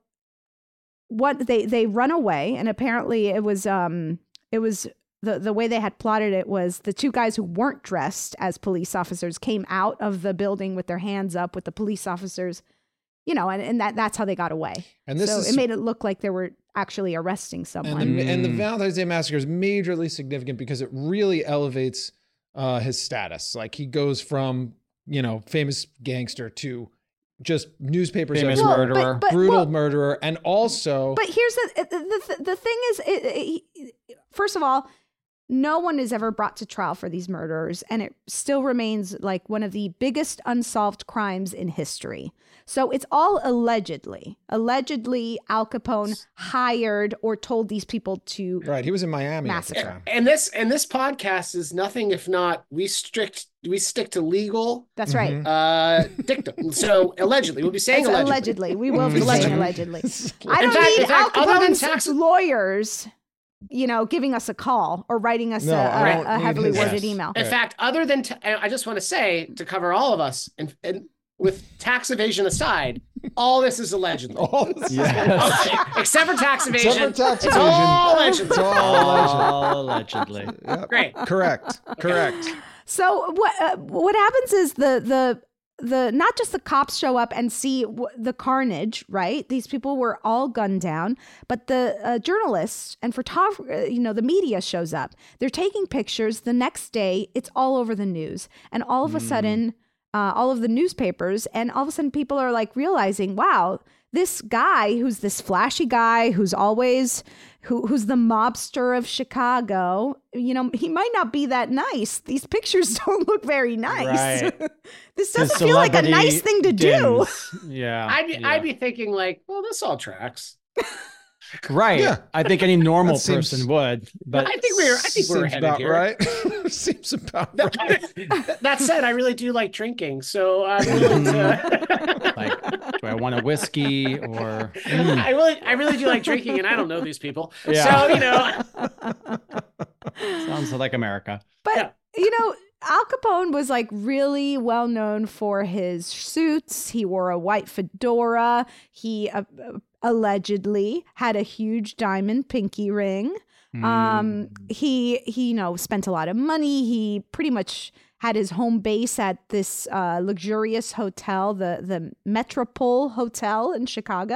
what they, they run away. And apparently it was, um, it was, The, the way they had plotted it was the two guys who weren't dressed as police officers came out of the building with their hands up with the police officers, you know, and, and that that's how they got away. And this so is it made it look like they were actually arresting someone. And the, and the Mm. Valentine's Day Massacre is majorly significant because it really elevates uh, his status. Like he goes from, you know, famous gangster to just newspapers Famous everywhere, Well, murderer. but- but- brutal well, murderer, and also But here's the the the, the thing is, it, it, first of all, no one is ever brought to trial for these murders, and it still remains like one of the biggest unsolved crimes in history. So it's all allegedly. Allegedly, Al Capone hired or told these people to. right. He was in Miami at the Massacre. time. And this and this podcast is nothing if not we strict we stick to legal That's right. Mhm. uh dictum. So allegedly, we'll be saying It's allegedly. allegedly. We will be Allegedly. saying allegedly. I In don't fact- need in fact, Al other than Capone's tax- lawyers, you know, giving us a call or writing us No, a, I a, don't a need heavily his- worded Yes. email. In Right. fact, other than ta- I just want to say to cover all of us, and, and with tax evasion aside, all this is allegedly. All this is- Yes. Except for tax evasion. Except for tax it's evasion. all allegedly. It's all alleged. All allegedly. Yep. Great. Correct. Correct. So what uh, what happens is the the the not just the cops show up and see w- the carnage, right? These people were all gunned down, but the uh, journalists and photographers, you know, the media shows up. They're taking pictures. The next day, it's all over the news, and all of a sudden, uh, all of the newspapers, and all of a sudden, people are like realizing, wow, this guy who's this flashy guy who's always who who's the mobster of Chicago, you know, he might not be that nice. These pictures don't look very nice. Right. This His doesn't feel like a nice celebrity thing to do. dims. Yeah. I'd be yeah. I'd be thinking like, well, this all tracks. right. Yeah. I think any normal That seems- person would. But I think we're I think we're Seems headed about here. right. Seems about right. That, that said, I really do like drinking, so I'm willing to. like, do I want a whiskey or Mm. I really, I really do like drinking, and I don't know these people, Yeah. so you know. sounds like America? But Yeah. you know, Al Capone was like really well known for his suits. He wore a white fedora. He uh, uh, allegedly had a huge diamond pinky ring. Um, he he you know spent a lot of money. He pretty much had his home base at this uh, luxurious hotel, the the Metropole Hotel in Chicago.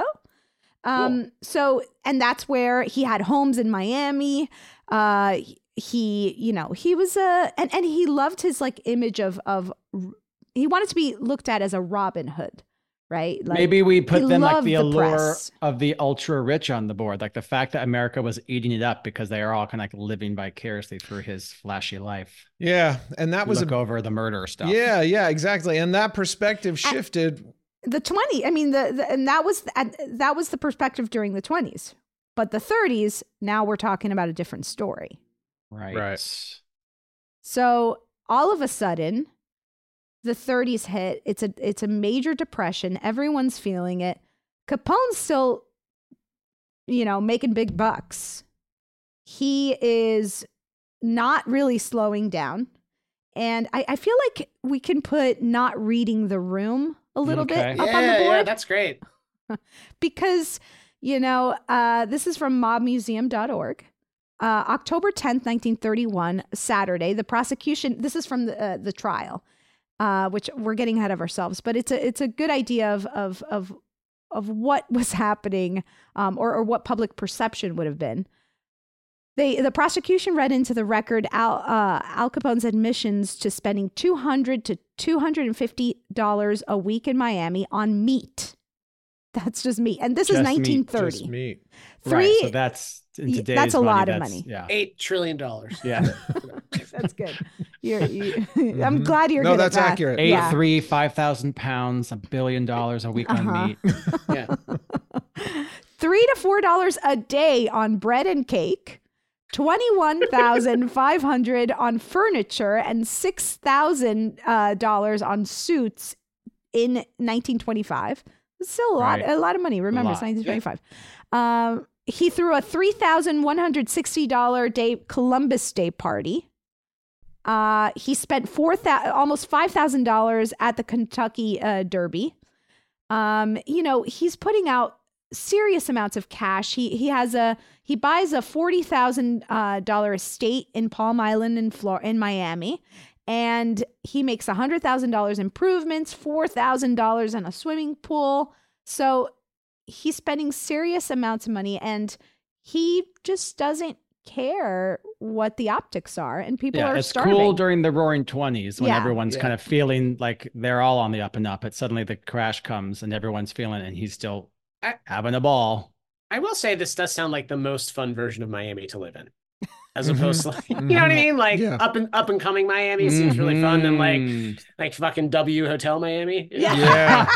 Um, so and that's where he had homes in Miami. Uh, he you know he was a and and he loved his like image of of he wanted to be looked at as a Robin Hood, right? Like, Maybe we put he them like loved the the allure press. of the ultra rich on the board, like the fact that America was eating it up because they are all kind of like living vicariously through his flashy life. Yeah, and that was Look a over the murder stuff. yeah, yeah, exactly. And that perspective shifted. the twenty I mean the, the and that was and that was the perspective during the twenties, but the thirties, now we're talking about a different story. Right. Right. So all of a sudden the thirties hit. It's a it's a major depression. Everyone's feeling it. Capone's still, you know, making big bucks. He is not really slowing down. And I, I feel like we can put Not Reading the Room a little Okay. bit up on the Yeah, board. yeah, that's great. Because, you know, uh, this is from mob museum dot org. Uh, October tenth, nineteen thirty-one, Saturday, the prosecution, this is from the, uh, the trial, uh, which we're getting ahead of ourselves, but it's a, it's a good idea of, of, of, of what was happening, um, or, or what public perception would have been. They, the prosecution read into the record Al, uh, Al Capone's admissions to spending two hundred to two hundred fifty dollars a week in Miami on meat That's just meat. And this Just is meat, nineteen thirty. Just meat. Three, Right, so that's in y- today's that's a money, lot of that's- money. Yeah. Eight trillion dollars. Yeah. that's good. You're, you, I'm glad you're No, good that's at math. accurate. Eight, Yeah. three, five thousand pounds, a billion dollars a week Uh-huh. on meat. Yeah. Three to four dollars a day on bread and cake, twenty-one thousand five hundred on furniture, and six thousand uh, dollars on suits in nineteen twenty-five. It's still a lot, Right. a lot of money. Remember, it's lot. nineteen twenty-five. Um, he threw a three thousand one hundred sixty dollars day Columbus Day party. Uh, he spent four thousand, almost five thousand dollars at the Kentucky uh, Derby. Um, you know, he's putting out serious amounts of cash. He he has a he buys a forty thousand uh, dollar estate in Palm Island in Flor- in Miami, and he makes a hundred thousand dollars improvements, four thousand dollars in a swimming pool. So he's spending serious amounts of money, and he just doesn't care what the optics are, and people Yeah, are it's starving. cool during the roaring twenties when Yeah. everyone's Yeah. kind of feeling like they're all on the up and up, but suddenly the crash comes and everyone's feeling it and he's still I- having a ball. I will say this does sound like the most fun version of Miami to live in, as Mhm. opposed to like, you know what I mean? Like Yeah. up and up and coming Miami seems really fun, and like Mhm. like fucking W Hotel Miami. Yeah. Yeah.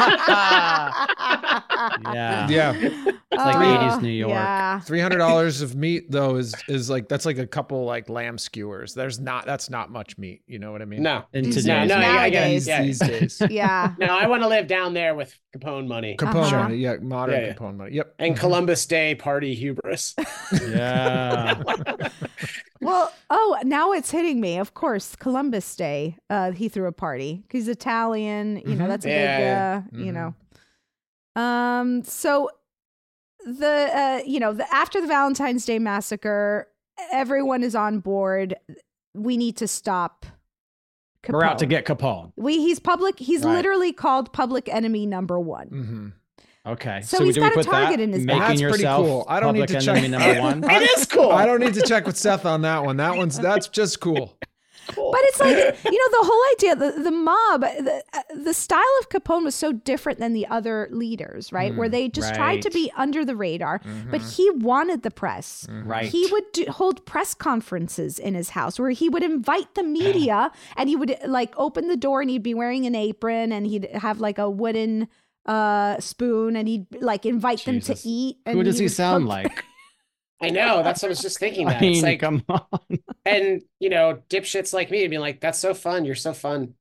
yeah. Yeah. It's like Oh, eighties New York. Yeah. Three hundred dollars of meat though is is like that's like a couple like lamb skewers. There's not that's not much meat. You know what I mean? No, In These today's no, no, world. I get it. Nowadays. Yeah. These days. Yeah. No, I want to live down there with Capone money Capone Uh-huh. money, yeah, modern Yeah, yeah. Capone money. Yep. and Columbus Day party hubris. Yeah. Well, oh, now it's hitting me. Of course, Columbus Day. Uh, he threw a party. He's Italian. You know, Mhm. that's a Yeah, big. Uh, You Mhm. know. Um. So, the uh, you know, the after the Valentine's Day massacre, everyone is on board. We need to stop. We're out to Capone. get Capone. We. He's public. He's Right. literally called public enemy number one. Mm-hmm. Okay. So he's do we got a put target that? in his back. Making That's pretty yourself cool. I don't need public to enemy check- number one. It is cool. I don't need to check with Seth on that one. That one's that's just cool. Cool. But it's like, you know, the whole idea, the, the mob, the, uh, the style of Capone was so different than the other leaders, right? Where they just tried to right. be under the radar, but he wanted the press. Right. He would do, hold press conferences in his house where he would invite the media and he would like open the door and he'd be wearing an apron and he'd have like a wooden uh, spoon and he'd like invite them Jesus. to eat. And Who does he would sound cook- like? I know. That's what I was just thinking. I That mean, it's like, come on. and you know, dipshits like me being like, "That's so fun. You're so fun."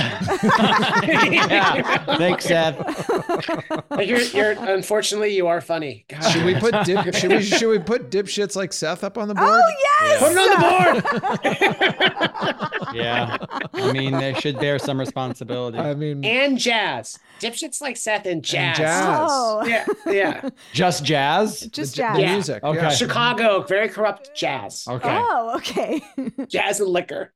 Yeah. Thanks, Seth. Like you're, you're. Unfortunately, you are funny. God. Should we put dip, should we should we put dipshits like Seth up on the board? Oh, yes! Put it on the board. Yeah. I mean, they should bear some responsibility. I mean And jazz. Dipshits like Seth and jazz. jazz. Oh, Yeah, yeah. Just jazz? just the, jazz. the Yeah. music. Okay. Yeah. Chicago, very corrupt jazz. Okay. Oh, okay. Jazz and liquor.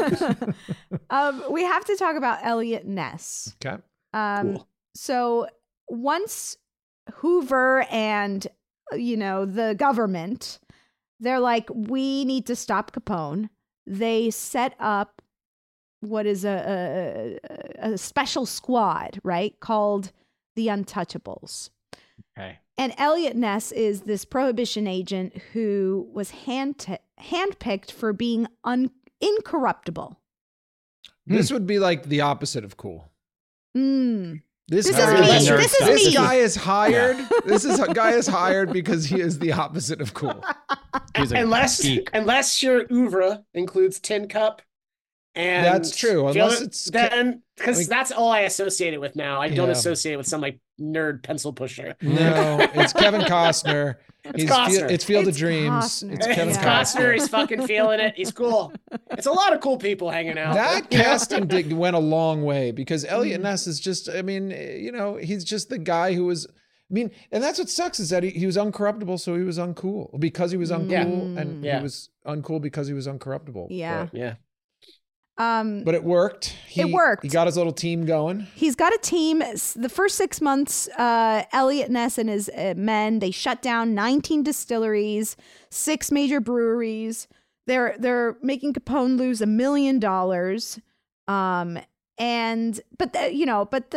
um, we have to talk about Elliot Ness. Okay. Um, Cool. So once Hoover and, you know, the government, they're like, we need to stop Capone. They set up what is a, a, a special squad, right? Called the Untouchables. Okay. And Elliot Ness is this prohibition agent who was hand handpicked for being un- incorruptible. This would be like the opposite of cool. Mm. This, This guy, is me. nerd This is stuff. This me. guy is hired. This is guy is hired because he is the opposite of cool. He's a Unless, geek. unless your oeuvre includes tin cup. And That's true, unless feel- it's- then because like- that's all I associate it with now. I don't Yeah. associate it with some like nerd pencil pusher. No, it's Kevin Costner. It's He's Costner. Field, it's Field It's of Dreams. Costner. It's It's Kevin Yeah. Costner. Costner. He's fucking feeling it. He's cool. It's a lot of cool people hanging out. That You know? casting did, went a long way because Elliot Mhm. Ness is just, I mean, eh, you know, he's just the guy who was, I mean, and that's what sucks is that he, he was uncorruptible, so he was uncool. Because he was uncool, Yeah. and Yeah. he was uncool because he was uncorruptible. Yeah. But, Yeah. Um, but it worked. He, It worked. He got his little team going. He's got a team. S- The first six months, uh, Elliot Ness and his uh, men, they shut down nineteen distilleries, six major breweries. They're they're making Capone lose a million dollars. Um, and but the, you know, but the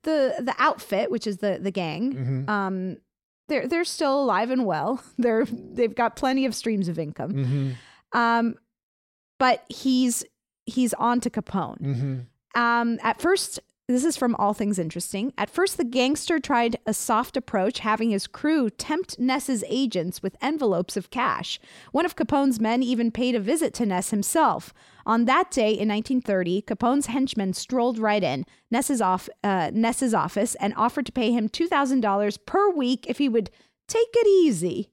the the outfit, which is the the gang, Mhm. um, they're they're still alive and well. They're they've got plenty of streams of income. Mhm. Um, but he's he's on to Capone. Mhm. Um, at first, this is from All Things Interesting. At first, the gangster tried a soft approach, having his crew tempt Ness's agents with envelopes of cash. One of Capone's men even paid a visit to Ness himself. On that day in nineteen thirty, Capone's henchmen strolled right in Ness's, off, uh, Ness's office and offered to pay him two thousand dollars per week if he would take it easy.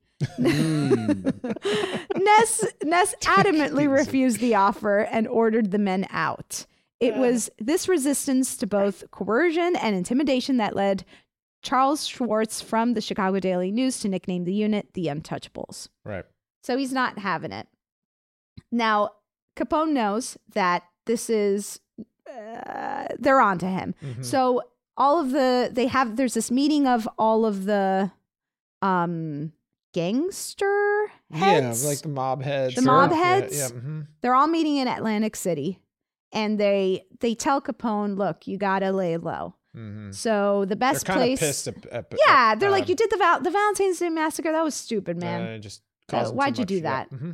Ness Ness adamantly refused the offer and ordered the men out. It was this resistance to both coercion and intimidation that led Charles Schwartz from the Chicago Daily News to nickname the unit the Untouchables. Right. So he's not having it. Now, Capone knows that this is, uh, they're on to him. Mhm. So all of the, they have, there's this meeting of all of the um, gangster heads. Yeah, like the mob heads. The mob Yeah, heads? Yeah. mhm. They're all meeting in Atlantic City. And they they tell Capone, look, you got to lay low. Mhm. So the They're best kind place. of pissed. At, at, yeah, at, they're uh, like, you did the Val- the Valentine's Day massacre. That was stupid, man. Uh, just Uh, causing too why'd you much- do yeah, that? mhm.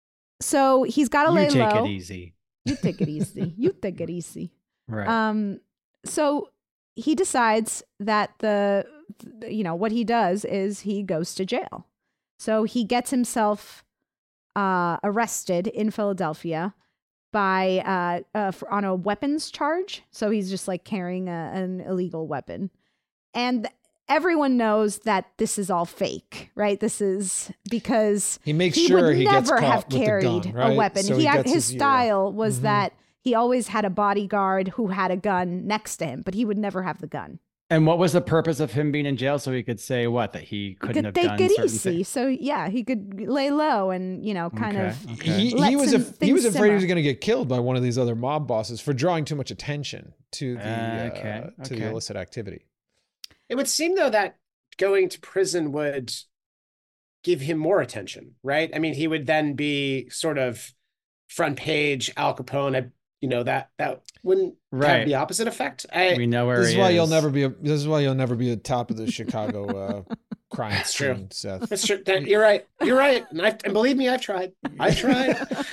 So he's got to You lay take low. it easy. You take it easy. You take it easy. Right. Um, so he decides that the, you know, what he does is he goes to jail. So he gets himself uh, arrested in Philadelphia by uh, uh, for, on a weapons charge. So he's just like carrying a, an illegal weapon, and everyone knows that this is all fake, right? This is because He makes he sure would he gets never caught have with the carried gun, right? a weapon. So he he had, gets his his- yeah. style was Mhm. that he always had a bodyguard who had a gun next to him, but he would never have the gun. And what was the purpose of him being in jail? So he could say what? That he He couldn't could have take done it certain easy. things? So yeah, he could lay low and, you know, kind Okay, of. okay. He, let he was some af- he things was afraid he was simmer. going to get killed by one of these other mob bosses for drawing too much attention to the Uh, okay, uh, to the okay. illicit activity. It would seem though that going to prison would give him more attention, right? I mean, he would then be sort of front page Al Capone. I- You know, that that wouldn't Right. have the opposite effect. I, We know where This is he why is. you'll never be. A, this is why you'll never be at top of the Chicago uh, crime That's true. scene, Seth. That's true. That- You're right. You're right. And, I've, and believe me, I've tried. I've tried.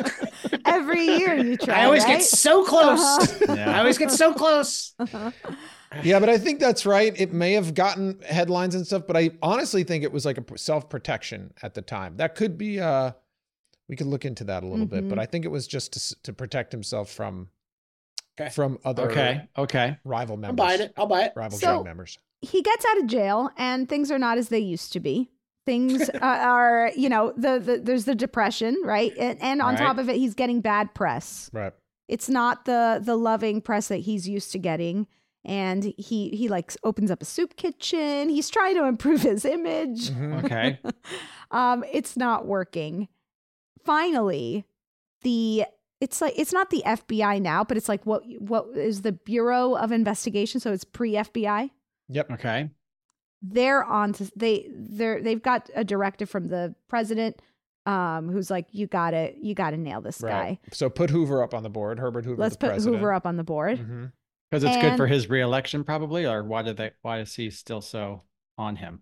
Every year you try. I always right? get so close. Uh-huh. Yeah. I always get so close. Yeah, but I think that's right. It may have gotten headlines and stuff, but I honestly think it was like a self protection at the time. That could be. Uh, we could look into that a little bit, but Mhm. I think it was just to s- to protect himself from Okay. from other Okay. Okay. rival members. I'll buy it. I'll buy it. Rival So- gang members. He gets out of jail and things are not as they used to be. Things uh, are, you know, the, the there's the depression, right? And, and on Right. top of it, he's getting bad press. Right. It's not the the loving press that he's used to getting. And he he like opens up a soup kitchen. He's trying to improve his image. Mhm. Okay. um, it's not working. Finally, the it's like it's not the F B I now, but it's like what what is the Bureau of Investigation? So it's pre F B I. Yep. Okay. They're on to they they're they've got a directive from the president, um, who's like, you gotta you gotta nail this Right. guy. So put Hoover up on the board. Herbert Hoover. Let's the put president. Hoover up on the board. Mhm. Because it's good for And- his reelection, probably, or why did they? Why is he still so on him?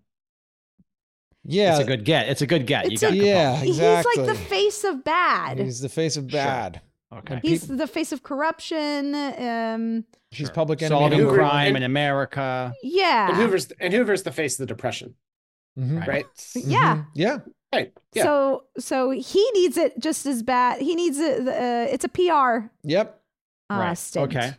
Yeah. It's a good get. It's a good get. You It's got a- Capone. yeah. He's like the Exactly. face of bad. He's the face of bad. Okay. He's the face of corruption. Um, He's Sure. public enemy. Solving Hoover- crime and- in America. yeah. And Hoover's and Hoover's the face of the depression, Mhm. right? Yeah. Mhm. Yeah. Right. Yeah. So so he needs it just as bad. He needs it. Uh, it's a P R Yep. uh, Right. stint. Okay.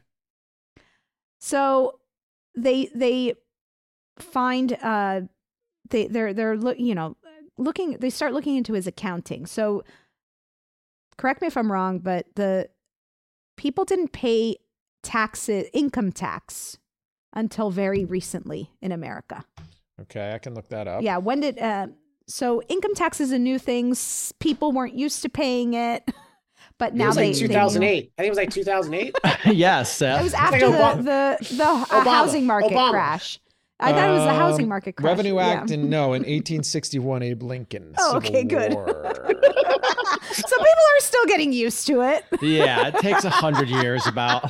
So they they find uh they they're they're look you know looking they start looking into his accounting. So correct me if I'm wrong, but the people didn't pay taxes income tax until very recently in America. Okay, I can look that up. Yeah, when did uh so income tax is a new thing. S- People weren't used to paying it, but it now was they like they two thousand eight. I think it was like two thousand eight. yes. Seth. It was like after the Obama. the, the uh, Obama. housing market Obama. crash. I thought it was the Um, housing market crash. Revenue Act, Yeah. and no, in eighteen sixty-one, Abe Lincoln. Oh, Civil okay, good. War. So people are still getting used to it. Yeah, it takes a hundred years about.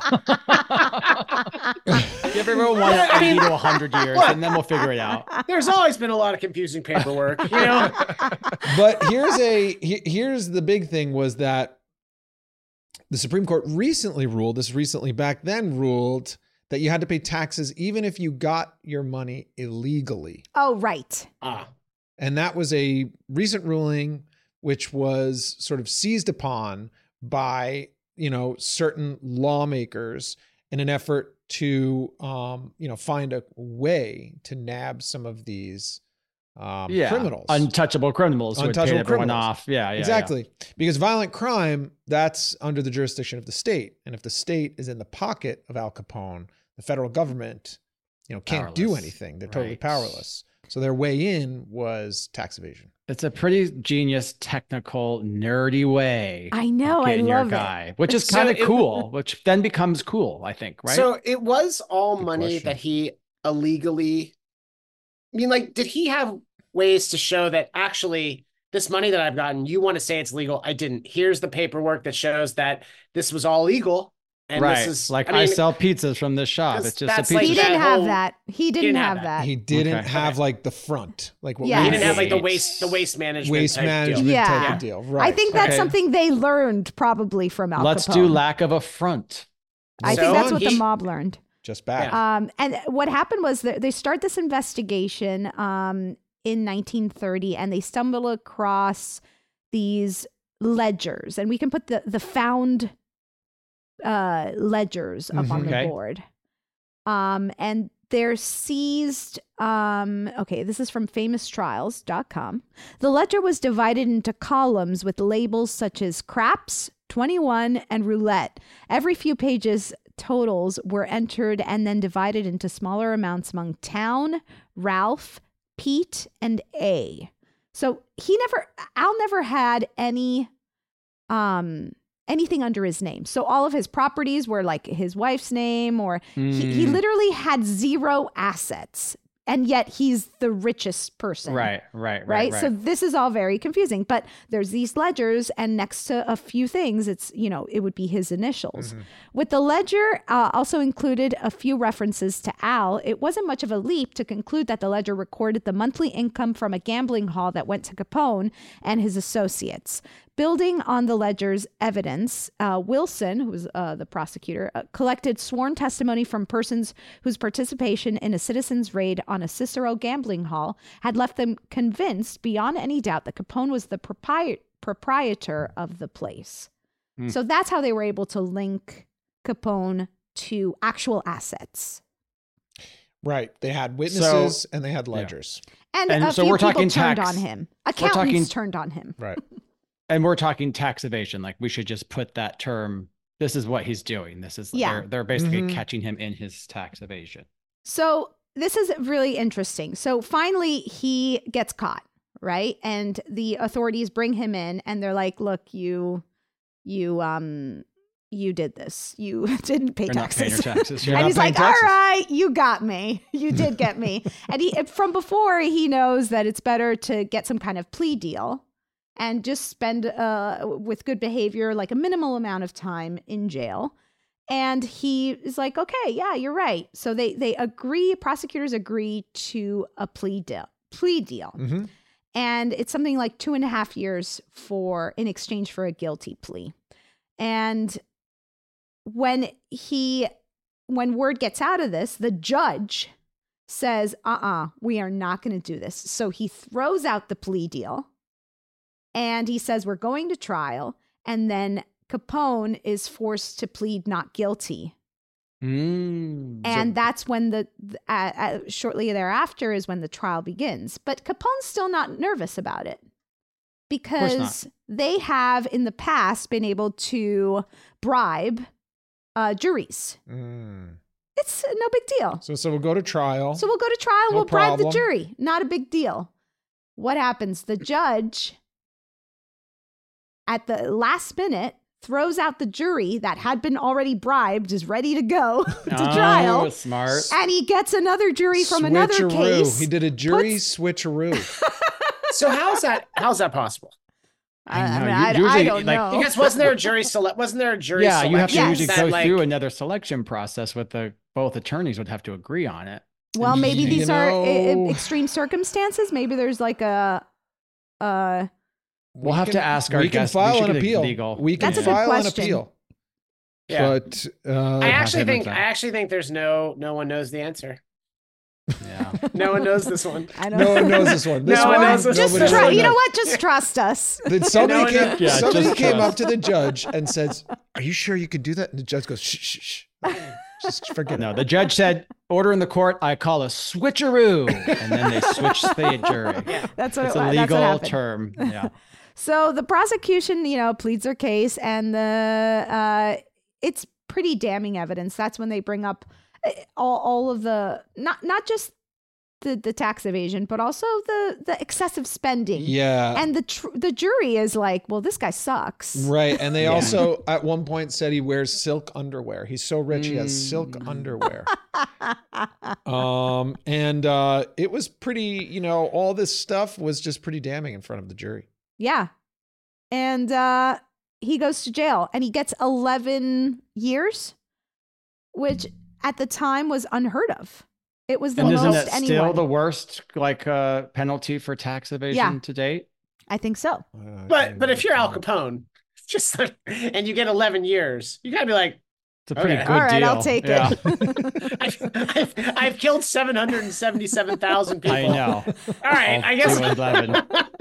Give everyone one eighty to a hundred years, and then we'll figure it out. There's always been a lot of confusing paperwork, you know. But here's a he- here's the big thing was that the Supreme Court recently ruled, this recently back then ruled that you had to pay taxes even if you got your money illegally. Oh, right. Ah, And that was a recent ruling which was sort of seized upon by, you know, certain lawmakers in an effort to, um, you know, find a way to nab some of these um, Yeah, criminals. untouchable criminals, who would Untouchable pay everyone criminals. off. Yeah, yeah, exactly. Because violent crime, that's under the jurisdiction of the state. And if the state is in the pocket of Al Capone, the federal government, you know, can't do Powerless. anything. They're totally Right. powerless. So their way in was tax evasion. It's a pretty genius, technical, nerdy way. I know. of I getting your love it. guy, which is So kind of it- cool, which then becomes cool, I think, right? So it was all Good money question. that he illegally. I mean, like, did he have ways to show that actually this money that I've gotten, you want to say it's legal? I didn't. Here's the paperwork that shows that this was all legal. And right. this is like I, mean, I sell pizzas from this shop. 'cause It's just a that's pizza like He shop. that didn't have whole- that. He didn't, didn't have have that. He didn't Okay. have Okay. like the front, like what Yeah. we he didn't have like the Right. waste, the waste management, waste type deal. management Yeah. type Yeah. of deal. Right. I think that's Okay. something they learned probably from Al Let's Capone. do lack of affront. I So think that's what the he- mob learned. just bad. Yeah. Um, and what happened was that they start this investigation um, in nineteen thirty, and they stumble across these ledgers, and we can put the the found uh, ledgers up on Mhm. Okay. the board. Um, and they're seized. Um, okay, this is from famous trials dot com. The ledger was divided into columns with labels such as craps, twenty-one, and roulette. Every few pages, totals were entered and then divided into smaller amounts among Town, Ralph, Pete, and A. So he never, Al never had any, um, anything under his name. So all of his properties were like his wife's name, or he, he Mm. literally had zero assets. And yet he's the richest person. Right, right, right, Right? right. So this is all very confusing. But there's these ledgers, and next to a few things, it's, you know, it would be his initials. With the ledger uh, also included a few references to Al, it wasn't much of a leap to conclude that the ledger recorded the monthly income from a gambling hall that went to Capone and his associates. Building on the ledger's evidence, uh, Wilson, who was uh, the prosecutor, uh, collected sworn testimony from persons whose participation in a citizen's raid on a Cicero gambling hall had left them convinced beyond any doubt that Capone was the propri- proprietor of the place. Hmm. So that's how they were able to link Capone to actual assets. Right. They had witnesses and they had ledgers. And, And a so few we're people talking turned tax- on him. we're Accountants talking- turned on him. Right. And we're talking tax evasion. Like we should just put that term. This is what he's doing. This is Yeah. they're, they're basically Mhm. catching him in his tax evasion. So this is really interesting. So finally, he gets caught, right? And the authorities bring him in, and they're like, "Look, you, you, um, you did this. You didn't pay You're not paying taxes." your taxes. You're And not he's paying like, "All taxes. right, you got me. You did get me." And he, from before, he knows that it's better to get some kind of plea deal and just spend, uh, with good behavior, like a minimal amount of time in jail. And he is like, "Okay, yeah, you're right." So they they agree. Prosecutors agree to a plea deal. Plea deal, hmm and it's something like two and a half years for in exchange for a guilty plea. And when he when word gets out of this, the judge says, "Uh-uh, we are not going to do this." So he throws out the plea deal, and he says, "We're going to trial," and then Capone is forced to plead not guilty. Mm. And that's when the, uh, uh, shortly thereafter is when the trial begins. But Capone's still not nervous about it because they have in the past been able to bribe uh, juries. Mm. It's no big deal. So, so we'll go to trial. So we'll go to trial, No we'll bribe the problem. jury. Not a big deal. What happens? The judge, at the last minute, throws out the jury that had been already bribed, is ready to go to Oh, trial. smart. And he gets another jury from another Switcheroo. case. He did a jury puts- switcheroo. So how's that? How's that possible? I, I I know, mean, you- I, I usually, don't like, know. Because wasn't there a jury select? Wasn't there a jury? Yeah, you have to selection usually that, go like- through another selection process with the both attorneys would have to agree on it. Well, maybe You these are know- uh, extreme circumstances. Maybe there's like a, uh, We'll We have can- to ask our We can guests. We file should an get a appeal. legal- We can That's a good file an question. appeal. Yeah. But uh, I actually him think as I a- actually think there's no no one knows the answer. Yeah. No one knows this one. I don't no know. one knows this one. This No one one, knows this Just nobody tru- really you know knows. what? Just trust us. Then somebody No one came, knows. Yeah, somebody just came trust. up to the judge and says, "Are you sure you could do that?" And the judge goes, "Shh, shh, shh. Just forget No, it." the judge said, order in the court, I call a switcheroo. And then they switched the jury. That's what It's it a was. That's what legal happened. term. Yeah. So the prosecution, you know, pleads their case, and the uh, it's pretty damning evidence. That's when they bring up uh, all, all of the not not just the, the tax evasion, but also the the excessive spending. Yeah. And the tr- the jury is like, well, this guy sucks. Right. And they Yeah. also at one point said he wears silk underwear. He's so rich he has silk Mm. underwear. Um and uh it was pretty, you know, all this stuff was just pretty damning in front of the jury. Yeah. And uh, he goes to jail, and he gets eleven years, which at the time was unheard of. It was the And isn't most that anyone. still the worst like uh, penalty for tax evasion Yeah. to date? I think so. Uh, But but if you're Al Capone, just like, and you get eleven years, you gotta be like, It's a pretty Okay. good All right, deal. I'll take yeah. it. I've, I've, I've killed seven hundred seventy-seven thousand people. I know. All right, I'll I guess. do eleven.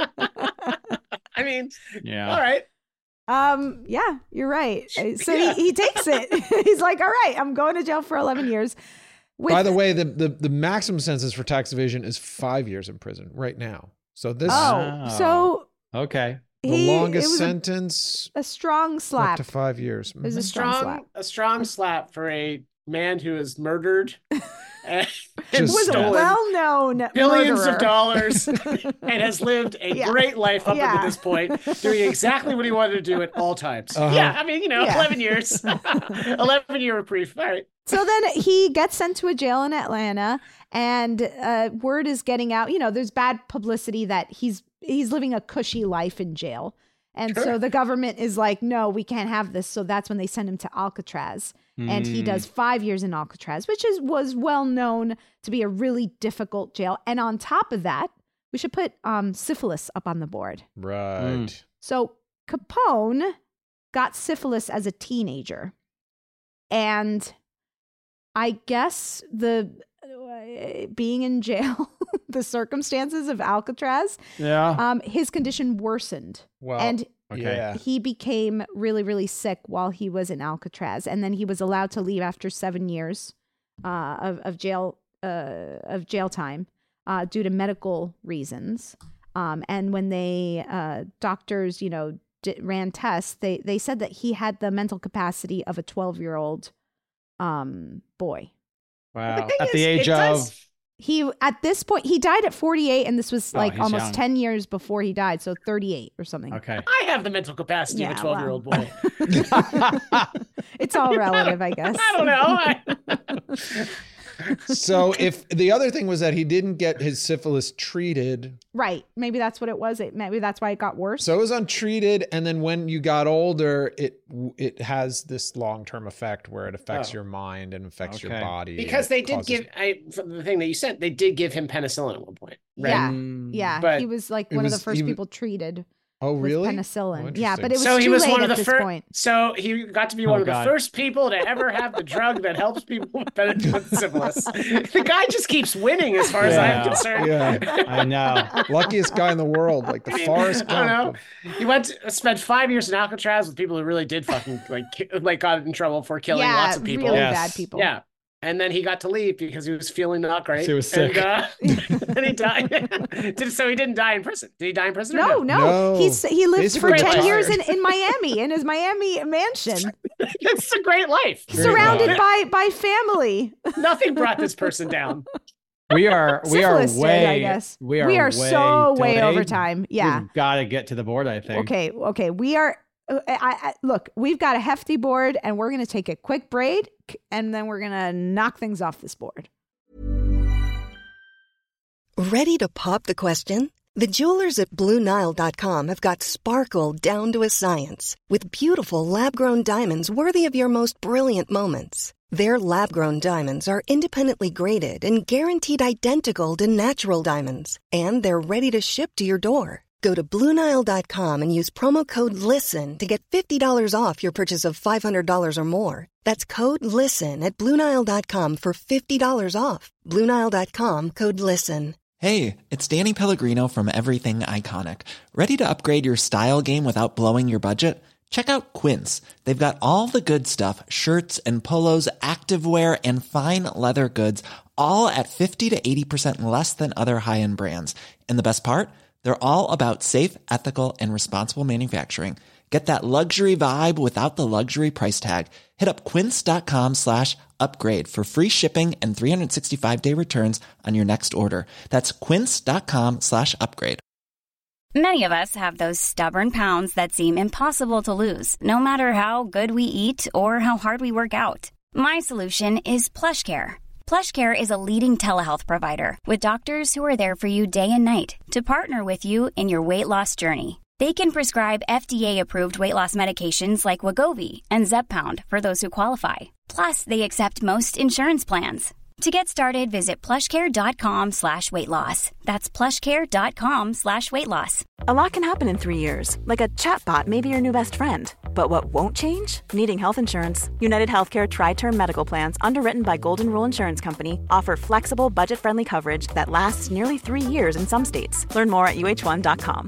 I mean, Yeah. all right. Um, yeah, you're right. Uh, So Yeah. he, he takes it. He's like, all right, I'm going to jail for eleven years. With, By the way, the, the the maximum sentence for tax evasion is five years in prison right now. So this oh, Wow. so Okay. the he, it longest was a, sentence a strong up slap. to five years. It was Mhm. a strong, Strong, slap. a strong slap for a man who has murdered and Just Was a stolen well-known billions murderer. of dollars and has lived a Yeah. great life up Yeah. until this point, doing exactly what he wanted to do at all times. Uh-huh. Yeah, I mean, you know, Yeah. eleven years, eleven year reprieve. All right. So then he gets sent to a jail in Atlanta, and uh, word is getting out. You know, there's bad publicity that he's he's living a cushy life in jail, and so Sure. the government is like, no, we can't have this. So that's when they send him to Alcatraz, and he Mm. does five years in Alcatraz, which is was well known to be a really difficult jail. And on top of that, we should put um, syphilis up on the board. Right. Mm. So Capone got syphilis as a teenager. And I guess the uh, being in jail, the circumstances of Alcatraz, Yeah. um, his condition worsened. Wow. And Okay. Yeah. he became really, really sick while he was in Alcatraz. And then he was allowed to leave after seven years uh, of, of jail uh, of jail time uh, due to medical reasons. Um, and when they uh, doctors, you know, di- ran tests, they they said that he had the mental capacity of a twelve year old um, boy. Wow. thing At the is, age it does- of He at this point he died at forty-eight, and this was Oh, like he's almost young. ten years before he died, so thirty-eight or something. Okay. I have the mental capacity of Yeah, a twelve year old well. boy. It's all relative, I guess. I don't know. I- So if the other thing was that he didn't get his syphilis treated, Right. Maybe that's what it was. It maybe that's why it got worse. so it was untreated, and then when you got older, it it has this long term effect where it affects Oh. your mind and affects your Okay. body. because and they it did causes- give I from the thing that you sent, they did give him penicillin at one point. Right? Yeah. Mm. yeah. But he was like it one of was- the first he was- people treated Oh with really? penicillin. Oh, yeah, but it was so too he was late one of at the this first. point. So he got to be Oh, one of God. the first people to ever have the drug that helps people with pen- with syphilis. The guy just keeps winning, as far as Yeah. I'm concerned. Yeah. I know. Luckiest guy in the world, like the I mean, Forrest I don't Gump. know. He went to, spent five years in Alcatraz with people who really did fucking like ki- like got in trouble for killing yeah, lots of people. really Yes. bad people. Yeah. And then he got to leave because he was feeling not great. He was And, sick. uh, and he died. Did, so he didn't die in prison. Did he die in prison? or No, no, No. He's he lived for Basically ten years in, retired. in Miami in his Miami mansion, It's a great life. Great surrounded life. by by family. Nothing brought this person down. We are we are Syphilis did, way I guess. we are we are way so way delayed. over time. Yeah. We've got to get to the board, I think. Okay. Okay. We are I, I, look, we've got a hefty board, and we're going to take a quick break, and then we're going to knock things off this board. Ready to pop the question? The jewelers at Blue Nile dot com have got sparkle down to a science with beautiful lab-grown diamonds worthy of your most brilliant moments. Their lab-grown diamonds are independently graded and guaranteed identical to natural diamonds, and they're ready to ship to your door. Go to Blue Nile dot com and use promo code LISTEN to get fifty dollars off your purchase of five hundred dollars or more. That's code LISTEN at Blue Nile dot com for fifty dollars off. Blue Nile dot com, code LISTEN. Hey, it's Danny Pellegrino from Everything Iconic. Ready to upgrade your style game without blowing your budget? Check out Quince. They've got all the good stuff, shirts and polos, activewear, and fine leather goods, all at fifty to eighty percent less than other high-end brands. And the best part? They're all about safe, ethical, and responsible manufacturing. Get that luxury vibe without the luxury price tag. Hit up quince.com slash upgrade for free shipping and three sixty-five day returns on your next order. That's quince.com slash upgrade. Many of us have those stubborn pounds that seem impossible to lose, no matter how good we eat or how hard we work out. My solution is PlushCare. PlushCare is a leading telehealth provider with doctors who are there for you day and night to partner with you in your weight loss journey. They can prescribe F D A-approved weight loss medications like Wegovy and Zepbound for those who qualify. Plus, they accept most insurance plans. To get started, visit plushcare.com slash weight loss. That's plushcare.com slash weight loss. A lot can happen in three years, like a chatbot may be your new best friend. But what won't change? Needing health insurance. United Healthcare Tri-Term Medical Plans, underwritten by Golden Rule Insurance Company, offer flexible, budget-friendly coverage that lasts nearly three years in some states. Learn more at U H one dot com.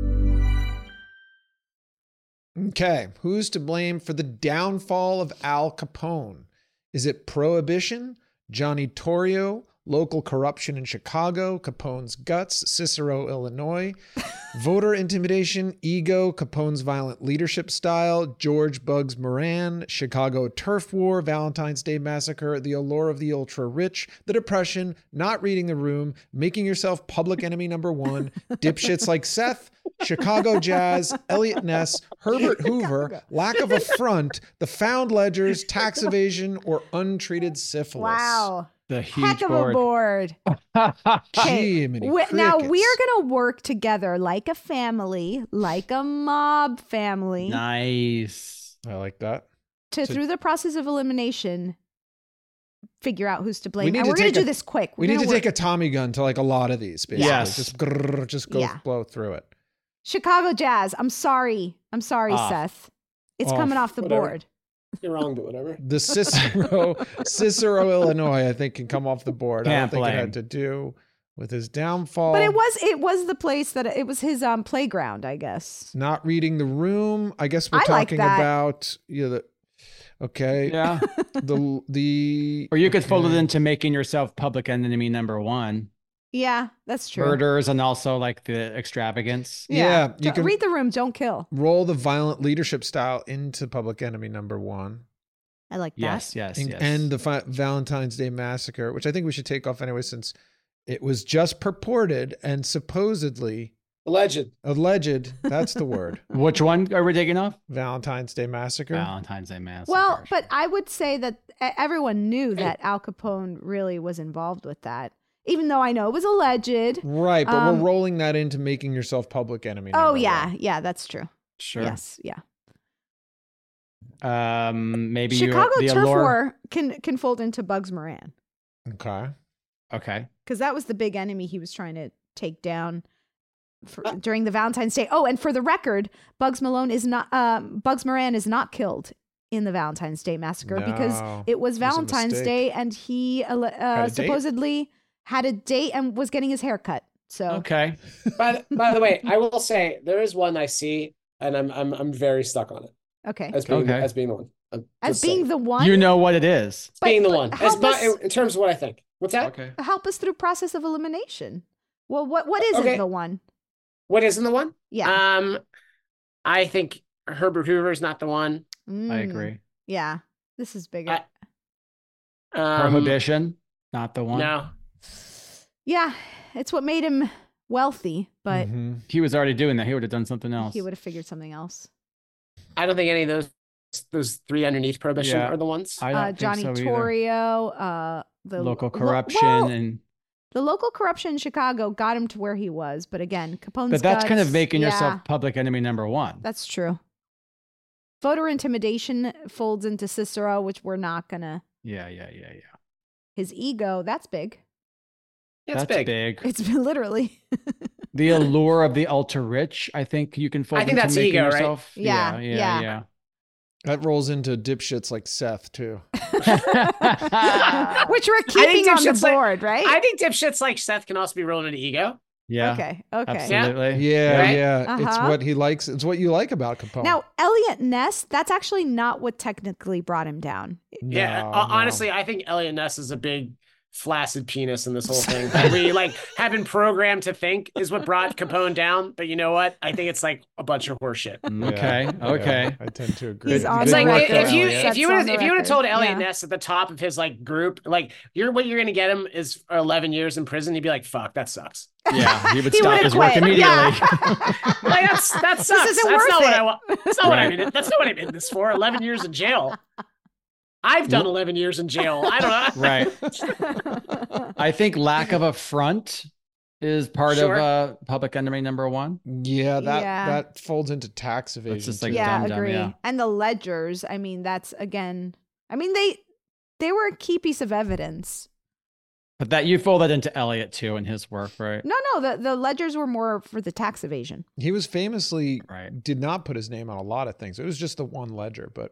Okay, who's to blame for the downfall of Al Capone? Is it prohibition, Johnny Torrio, local corruption in Chicago, Capone's guts, Cicero, Illinois, voter intimidation, ego, Capone's violent leadership style, George Bugs Moran, Chicago turf war, Valentine's Day massacre, the allure of the ultra-rich, the depression, not reading the room, making yourself public enemy number one, dipshits like Seth, Chicago Jazz, Elliot Ness, Herbert Hoover, lack of a front, the found ledgers, tax evasion, or untreated syphilis. Wow. The huge Heck of board. a board. Okay. We, now we're going to work together like a family, like a mob family. Nice. I like that. To, So- through the process of elimination, figure out who's to blame. We need and to we're going take to a- do this quick. We We're need to gonna take a work- Tommy gun to like a lot of these, basically. Yes. Just, grrr, just go Yeah. blow through it. Chicago Jazz. I'm sorry. I'm sorry, Off. Seth. It's Off. coming off the Whatever. board. You're wrong, but whatever. The Cicero, Cicero, Illinois, I think can come off the board. I don't Can't think it blame. had to do with his downfall. But it was it was the place that it was his um playground, I guess. Not reading the room. I guess we're I like talking that. about you know, the okay. Yeah. The the Or you could fold it okay. into making yourself public enemy number one. Yeah, that's true. Murders and also like the extravagance. Yeah, you Don't- can read the room, don't kill. roll the violent leadership style into public enemy number one. I like that. Yes, yes, and, yes. and the fi- Valentine's Day massacre, which I think we should take off anyway, since it was just purported and supposedly Alleged. alleged. That's the word. Which one are we taking off? Valentine's Day massacre. Valentine's Day massacre. Well, but I would say that e- everyone knew that Al Capone really was involved with that, even though I know it was alleged. Right, but Um, we're rolling that into making yourself public enemy. Oh number yeah, one. yeah, that's true. sure. Yes, yeah. Um, maybe you Chicago the turf allure. war can can fold into Bugs Moran Okay. Okay. because that was the big enemy he was trying to take down for, during the Valentine's Day. Oh, and for the record, Bugs Malone is not um, Bugs Moran is not killed in the Valentine's Day massacre because No, it was it was a Valentine's mistake. Day and he uh, Had uh, a date? supposedly had a date and was getting his hair cut. So Okay. By the, by the way, I will say there is one I see, and I'm I'm I'm very stuck on it okay, as being the, Okay. as being the one. I'm as just being saying. the one, You know what it is. But- being the but one as help by, us- in terms of what I think. What's that? Okay. help us through process of elimination. Well, what what is Okay. it? The one? What isn't the one? Yeah, Um, I think Herbert Hoover is not the one. I Mm, agree. Yeah, this is bigger. I- Um, Prohibition, not the one. No. Yeah, it's what made him wealthy, but Mhm. He was already doing that. He would have done something else. he would have figured something else. I don't think any of those those three underneath Prohibition Yeah. are the ones. I don't Uh, think Johnny so either. Torrio, uh, the Local lo- corruption well, and the local corruption in Chicago got him to where he was, but again, Capone's but that's kind of guts, making yeah, yourself public enemy number one. That's true. Voter intimidation folds into Cicero, which we're not gonna. Yeah, yeah, yeah, yeah. His ego, that's big. Yeah, it's That's big. big. It's literally. The allure of the ultra rich, I think you can fold I think into that's making ego, right? yourself. Yeah, yeah, yeah. yeah. That rolls into dipshits like Seth too. Which we're I think keeping on the dipshits like- board, right? I think dipshits like Seth can also be rolled into ego. Yeah. Okay. Okay. Absolutely. Yeah, Right? yeah. It's Uh-huh. what he likes. It's what you like about Capone. Now, Elliot Ness, that's actually not what technically brought him down. Yeah, No, uh, no. honestly, I think Elliot Ness is a big flaccid penis in this whole thing that we like have been programmed to think is what brought Capone down. But you know what? I think it's like a bunch of horseshit. Yeah, Okay. yeah, Okay. I tend to agree. He's on It's the like record. if you Elliot. if you That's would on if the you would have told record. Elliot Yeah. Ness at the top of his like group, like you're what you're gonna get him is eleven years in prison, he'd be like, "Fuck, that sucks." Yeah, he would He stop would've his work quit. immediately. Yeah. Like that's that sucks. isn't That's worth not what it. I want. That's not what I Right. mean. That's not what I'm in this for. Eleven years in jail. I've done eleven years in jail. I don't know. Right. I think lack of a front is part Sure. of uh, public enemy number one. Yeah, that Yeah. that folds into tax evasion. just like too. Yeah, dumb-dumb, agree. yeah. And the ledgers, I mean, that's again, I mean, they they were a key piece of evidence. But that you fold that into Elliot too in his work, right? No, no, the, the ledgers were more for the tax evasion. He was famously Right. did not put his name on a lot of things. It was just the one ledger, but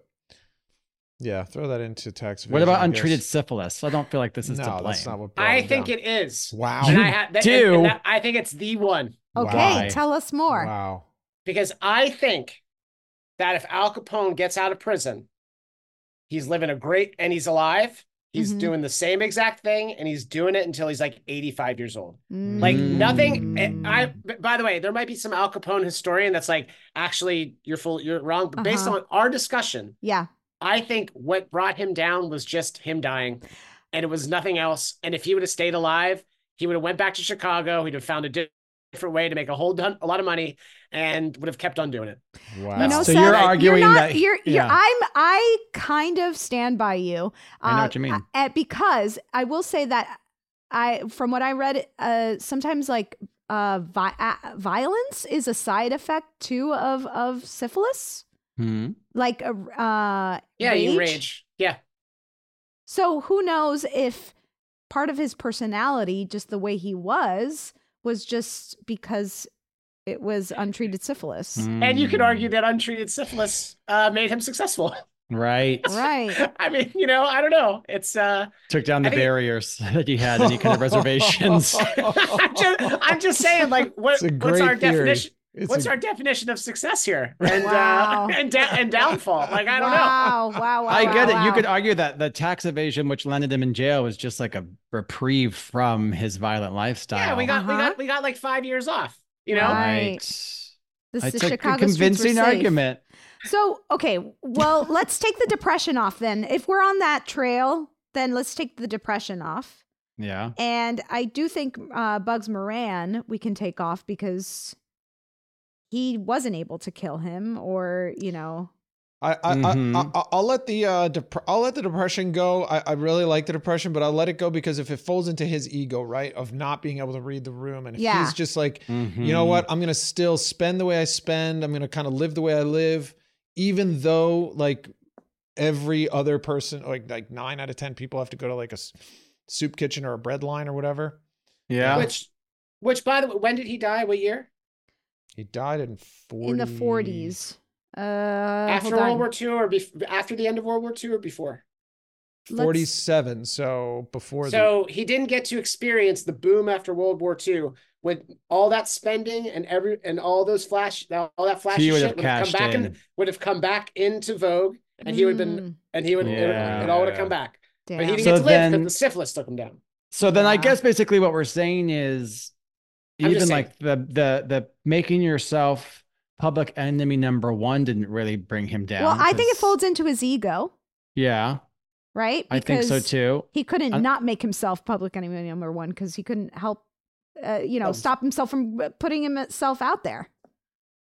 yeah, throw that into tax evasion. What about I untreated guess. syphilis? I don't feel like this is No, to blame. that's not what brought I him think down. it is. Wow. And I ha- that, do. and- and that- I think it's the one Okay, Why? tell us more. Wow. because I think that if Al Capone gets out of prison, he's living a great and he's alive. He's Mhm. doing the same exact thing and he's doing it until he's like eighty-five years old. Mm. Like nothing. I. By the way, there might be some Al Capone historian that's like, actually, you're full. You're wrong. But based Uh-huh. on our discussion, Yeah. I think what brought him down was just him dying, and it was nothing else. And if he would have stayed alive, he would have went back to Chicago. He'd have found a di- different way to make a whole ton, a lot of money, and would have kept on doing it. Wow. You know, So Seth, you're arguing not, that- you're, you're, yeah. I'm, I kind of stand by you. I know what you mean. uh, because I will say that I, from what I read, uh, sometimes like uh, vi- uh, violence is a side effect too of of syphilis, Hmm. like uh, uh, Yeah, you rage. Yeah. So who knows if part of his personality, just the way he was, was just because it was untreated syphilis. And you could argue that untreated syphilis uh, made him successful. Right. Right. I mean, you know, I don't know. It's uh, Took down I the think- barriers that he had, any kind of reservations. I'm just, I'm just saying, like, what, It's a what's great our theory. definition? It's What's a- our definition of success here? And Wow. uh, and da- and downfall? Like, I don't know. wow, wow, wow. I get wow, it. You wow. could argue that the tax evasion, which landed him in jail, was just like a reprieve from his violent lifestyle. Yeah, we got we Uh-huh. got we got like five years off. You know, Right. Right. This It's is a Chicago streets were convincing safe. argument. So, okay, well, let's take the depression off then. If we're on that trail, then let's take the depression off. Yeah. And I do think uh, Bugs Moran we can take off because he wasn't able to kill him, or you know, I, I, Mhm. I, I, I'll let the uh, dep- I'll let the depression go. I, I really like the depression, but I'll let it go because if it folds into his ego, right, of not being able to read the room, and if Yeah. he's just like, Mhm. you know what, I'm gonna still spend the way I spend. I'm gonna kind of live the way I live, even though like every other person, like like nine out of ten people have to go to like a s- soup kitchen or a bread line or whatever. Yeah. which which by the way, when did he die? What year? He died in forty in the forties. Uh, After hold World on. War Two, or bef- after the end of World War Two, or before? Let's- forty-seven. So before So he didn't get to experience the boom after World War Two with all that spending and every and all those flash all that flashy He would shit have would have come cashed bauld in. would have come back into vogue, and he would have been Mm, and he would it, Yeah. it all would have come back. damn. But he didn't So get to live then- because the syphilis took him down. So then I Yeah. guess basically what we're saying is I'm just even saying. like the the the making yourself public enemy number one didn't really bring him down. well, I think it 'cause- folds into his ego, Yeah, right? I think so Because too. He couldn't I'm- not make himself public enemy number one because he couldn't help, uh, you know, Oh. stop himself from putting himself out there.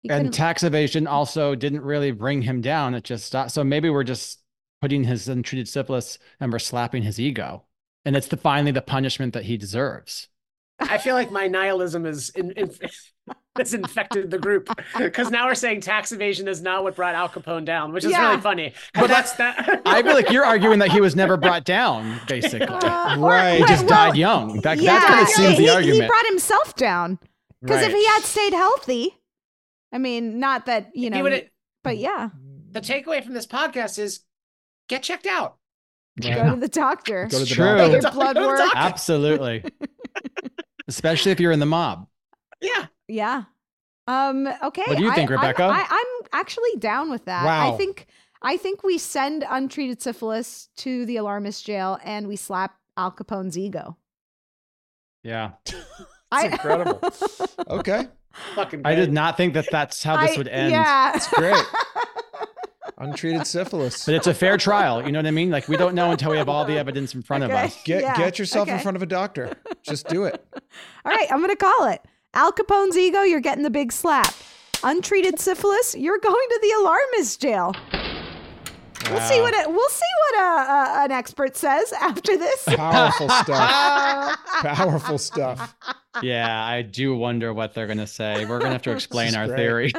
He and couldn't- tax evasion also didn't really bring him down. It just stopped. So maybe we're just putting his untreated syphilis and we're slapping his ego. And it's the finally the punishment that he deserves. I feel like my nihilism is in, in, has infected the group because now we're saying tax evasion is not what brought Al Capone down, which is Yeah. really funny. But that's that. I feel like you're arguing that he was never brought down, basically. Uh, Right. He just well, died young. That, yeah, that kind of seems he, the argument. He brought himself down because if Right. he had stayed healthy, I mean, not that, you know, He would've- but yeah, The takeaway from this podcast is get checked out. go to the doctor. Go to the True. doctor. Get your blood Go to the work. doctor. Absolutely. Especially if you're in the mob. Yeah. Yeah. Um. Okay. What do you think, I, Rebecca? I, I, I'm actually down with that. Wow. I think I think we send untreated syphilis to the alarmist jail and we slap Al Capone's ego. Yeah. I, incredible. Okay. Fucking I great. did not think that that's how this I- would end. Yeah. It's great. Untreated syphilis. But it's a fair trial. You know what I mean? Like, we don't know until we have all the evidence in front Okay. of us. Get Yeah, get yourself in okay. front of a doctor. Just do it. All right, I'm going to call it. Al Capone's ego, you're getting the big slap. Untreated syphilis, you're going to the alarmist jail. We'll see what it, we'll see what a, a, an expert says after this. Powerful stuff. Powerful stuff. Yeah, I do wonder what they're going to say. We're going to have to explain is our great. theory.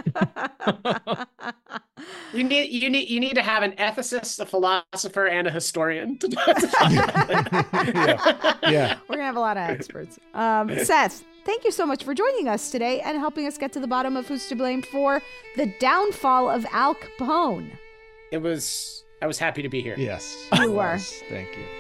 You need you need you need to have an ethicist, a philosopher, and a historian. To Yeah. Yeah. We're gonna have a lot of experts. Um, Seth, thank you so much for joining us today and helping us get to the bottom of who's to blame for the downfall of Al Capone. It was. I was happy to be here. Yes. You were. Yes. Thank you.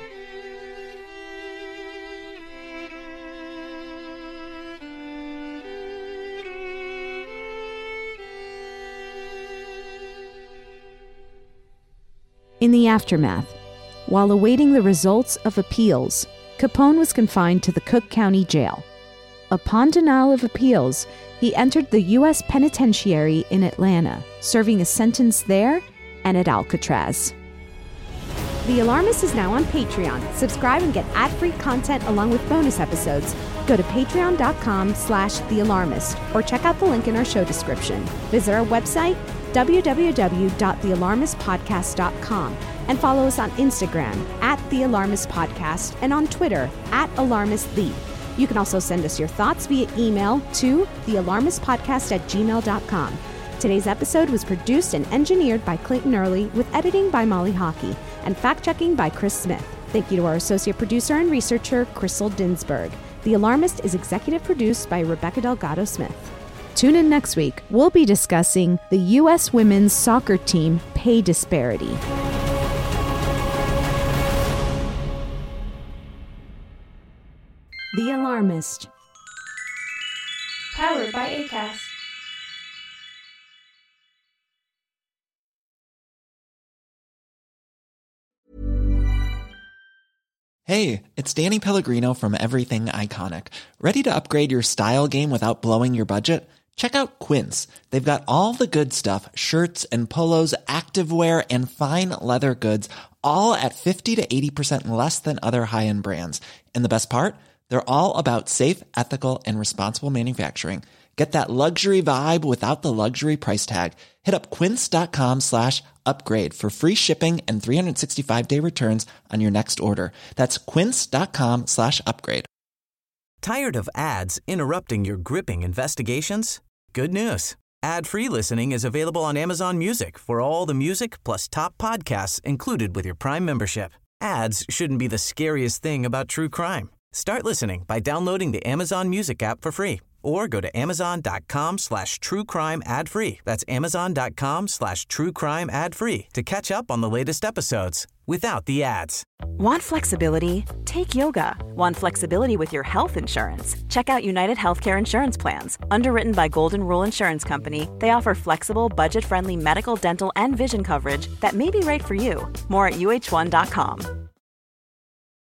In the aftermath, while awaiting the results of appeals, Capone was confined to the Cook County Jail. Upon denial of appeals, he entered the U S Penitentiary in Atlanta, serving a sentence there and at Alcatraz. The Alarmist is now on Patreon. Subscribe and get ad-free content along with bonus episodes. Go to patreon.com slash The Alarmist or check out the link in our show description. Visit our website, w w w dot the alarmist podcast dot com, and follow us on Instagram at The Alarmist Podcast and on Twitter at AlarmistThe. You can also send us your thoughts via email to the alarmist podcast at gmail dot com. Today's episode was produced and engineered by Clayton Early with editing by Molly Hockey and fact-checking by Chris Smith. Thank you to our associate producer and researcher, Crystal Dinsberg. The Alarmist is executive produced by Rebecca Delgado Smith. Tune in next week. We'll be discussing the U S women's soccer team pay disparity. The Alarmist. Powered by Acast. Hey, it's Danny Pellegrino from Everything Iconic. Ready to upgrade your style game without blowing your budget? Check out Quince. They've got all the good stuff, shirts and polos, activewear, and fine leather goods, all at fifty to eighty percent less than other high-end brands. And the best part? They're all about safe, ethical, and responsible manufacturing. Get that luxury vibe without the luxury price tag. Hit up quince.com slash upgrade for free shipping and three sixty-five day returns on your next order. That's quince.com slash upgrade. Tired of ads interrupting your gripping investigations? Good news. Ad-free listening is available on Amazon Music for all the music plus top podcasts included with your Prime membership. Ads shouldn't be the scariest thing about true crime. Start listening by downloading the Amazon Music app for free or go to amazon.com slash true crime ad free. That's amazon.com slash true crime ad free to catch up on the latest episodes without the ads. Want flexibility? Take yoga. Want flexibility with your health insurance? Check out United Healthcare Insurance Plans. Underwritten by Golden Rule Insurance Company, they offer flexible, budget-friendly medical, dental, and vision coverage that may be right for you. More at u h one dot com.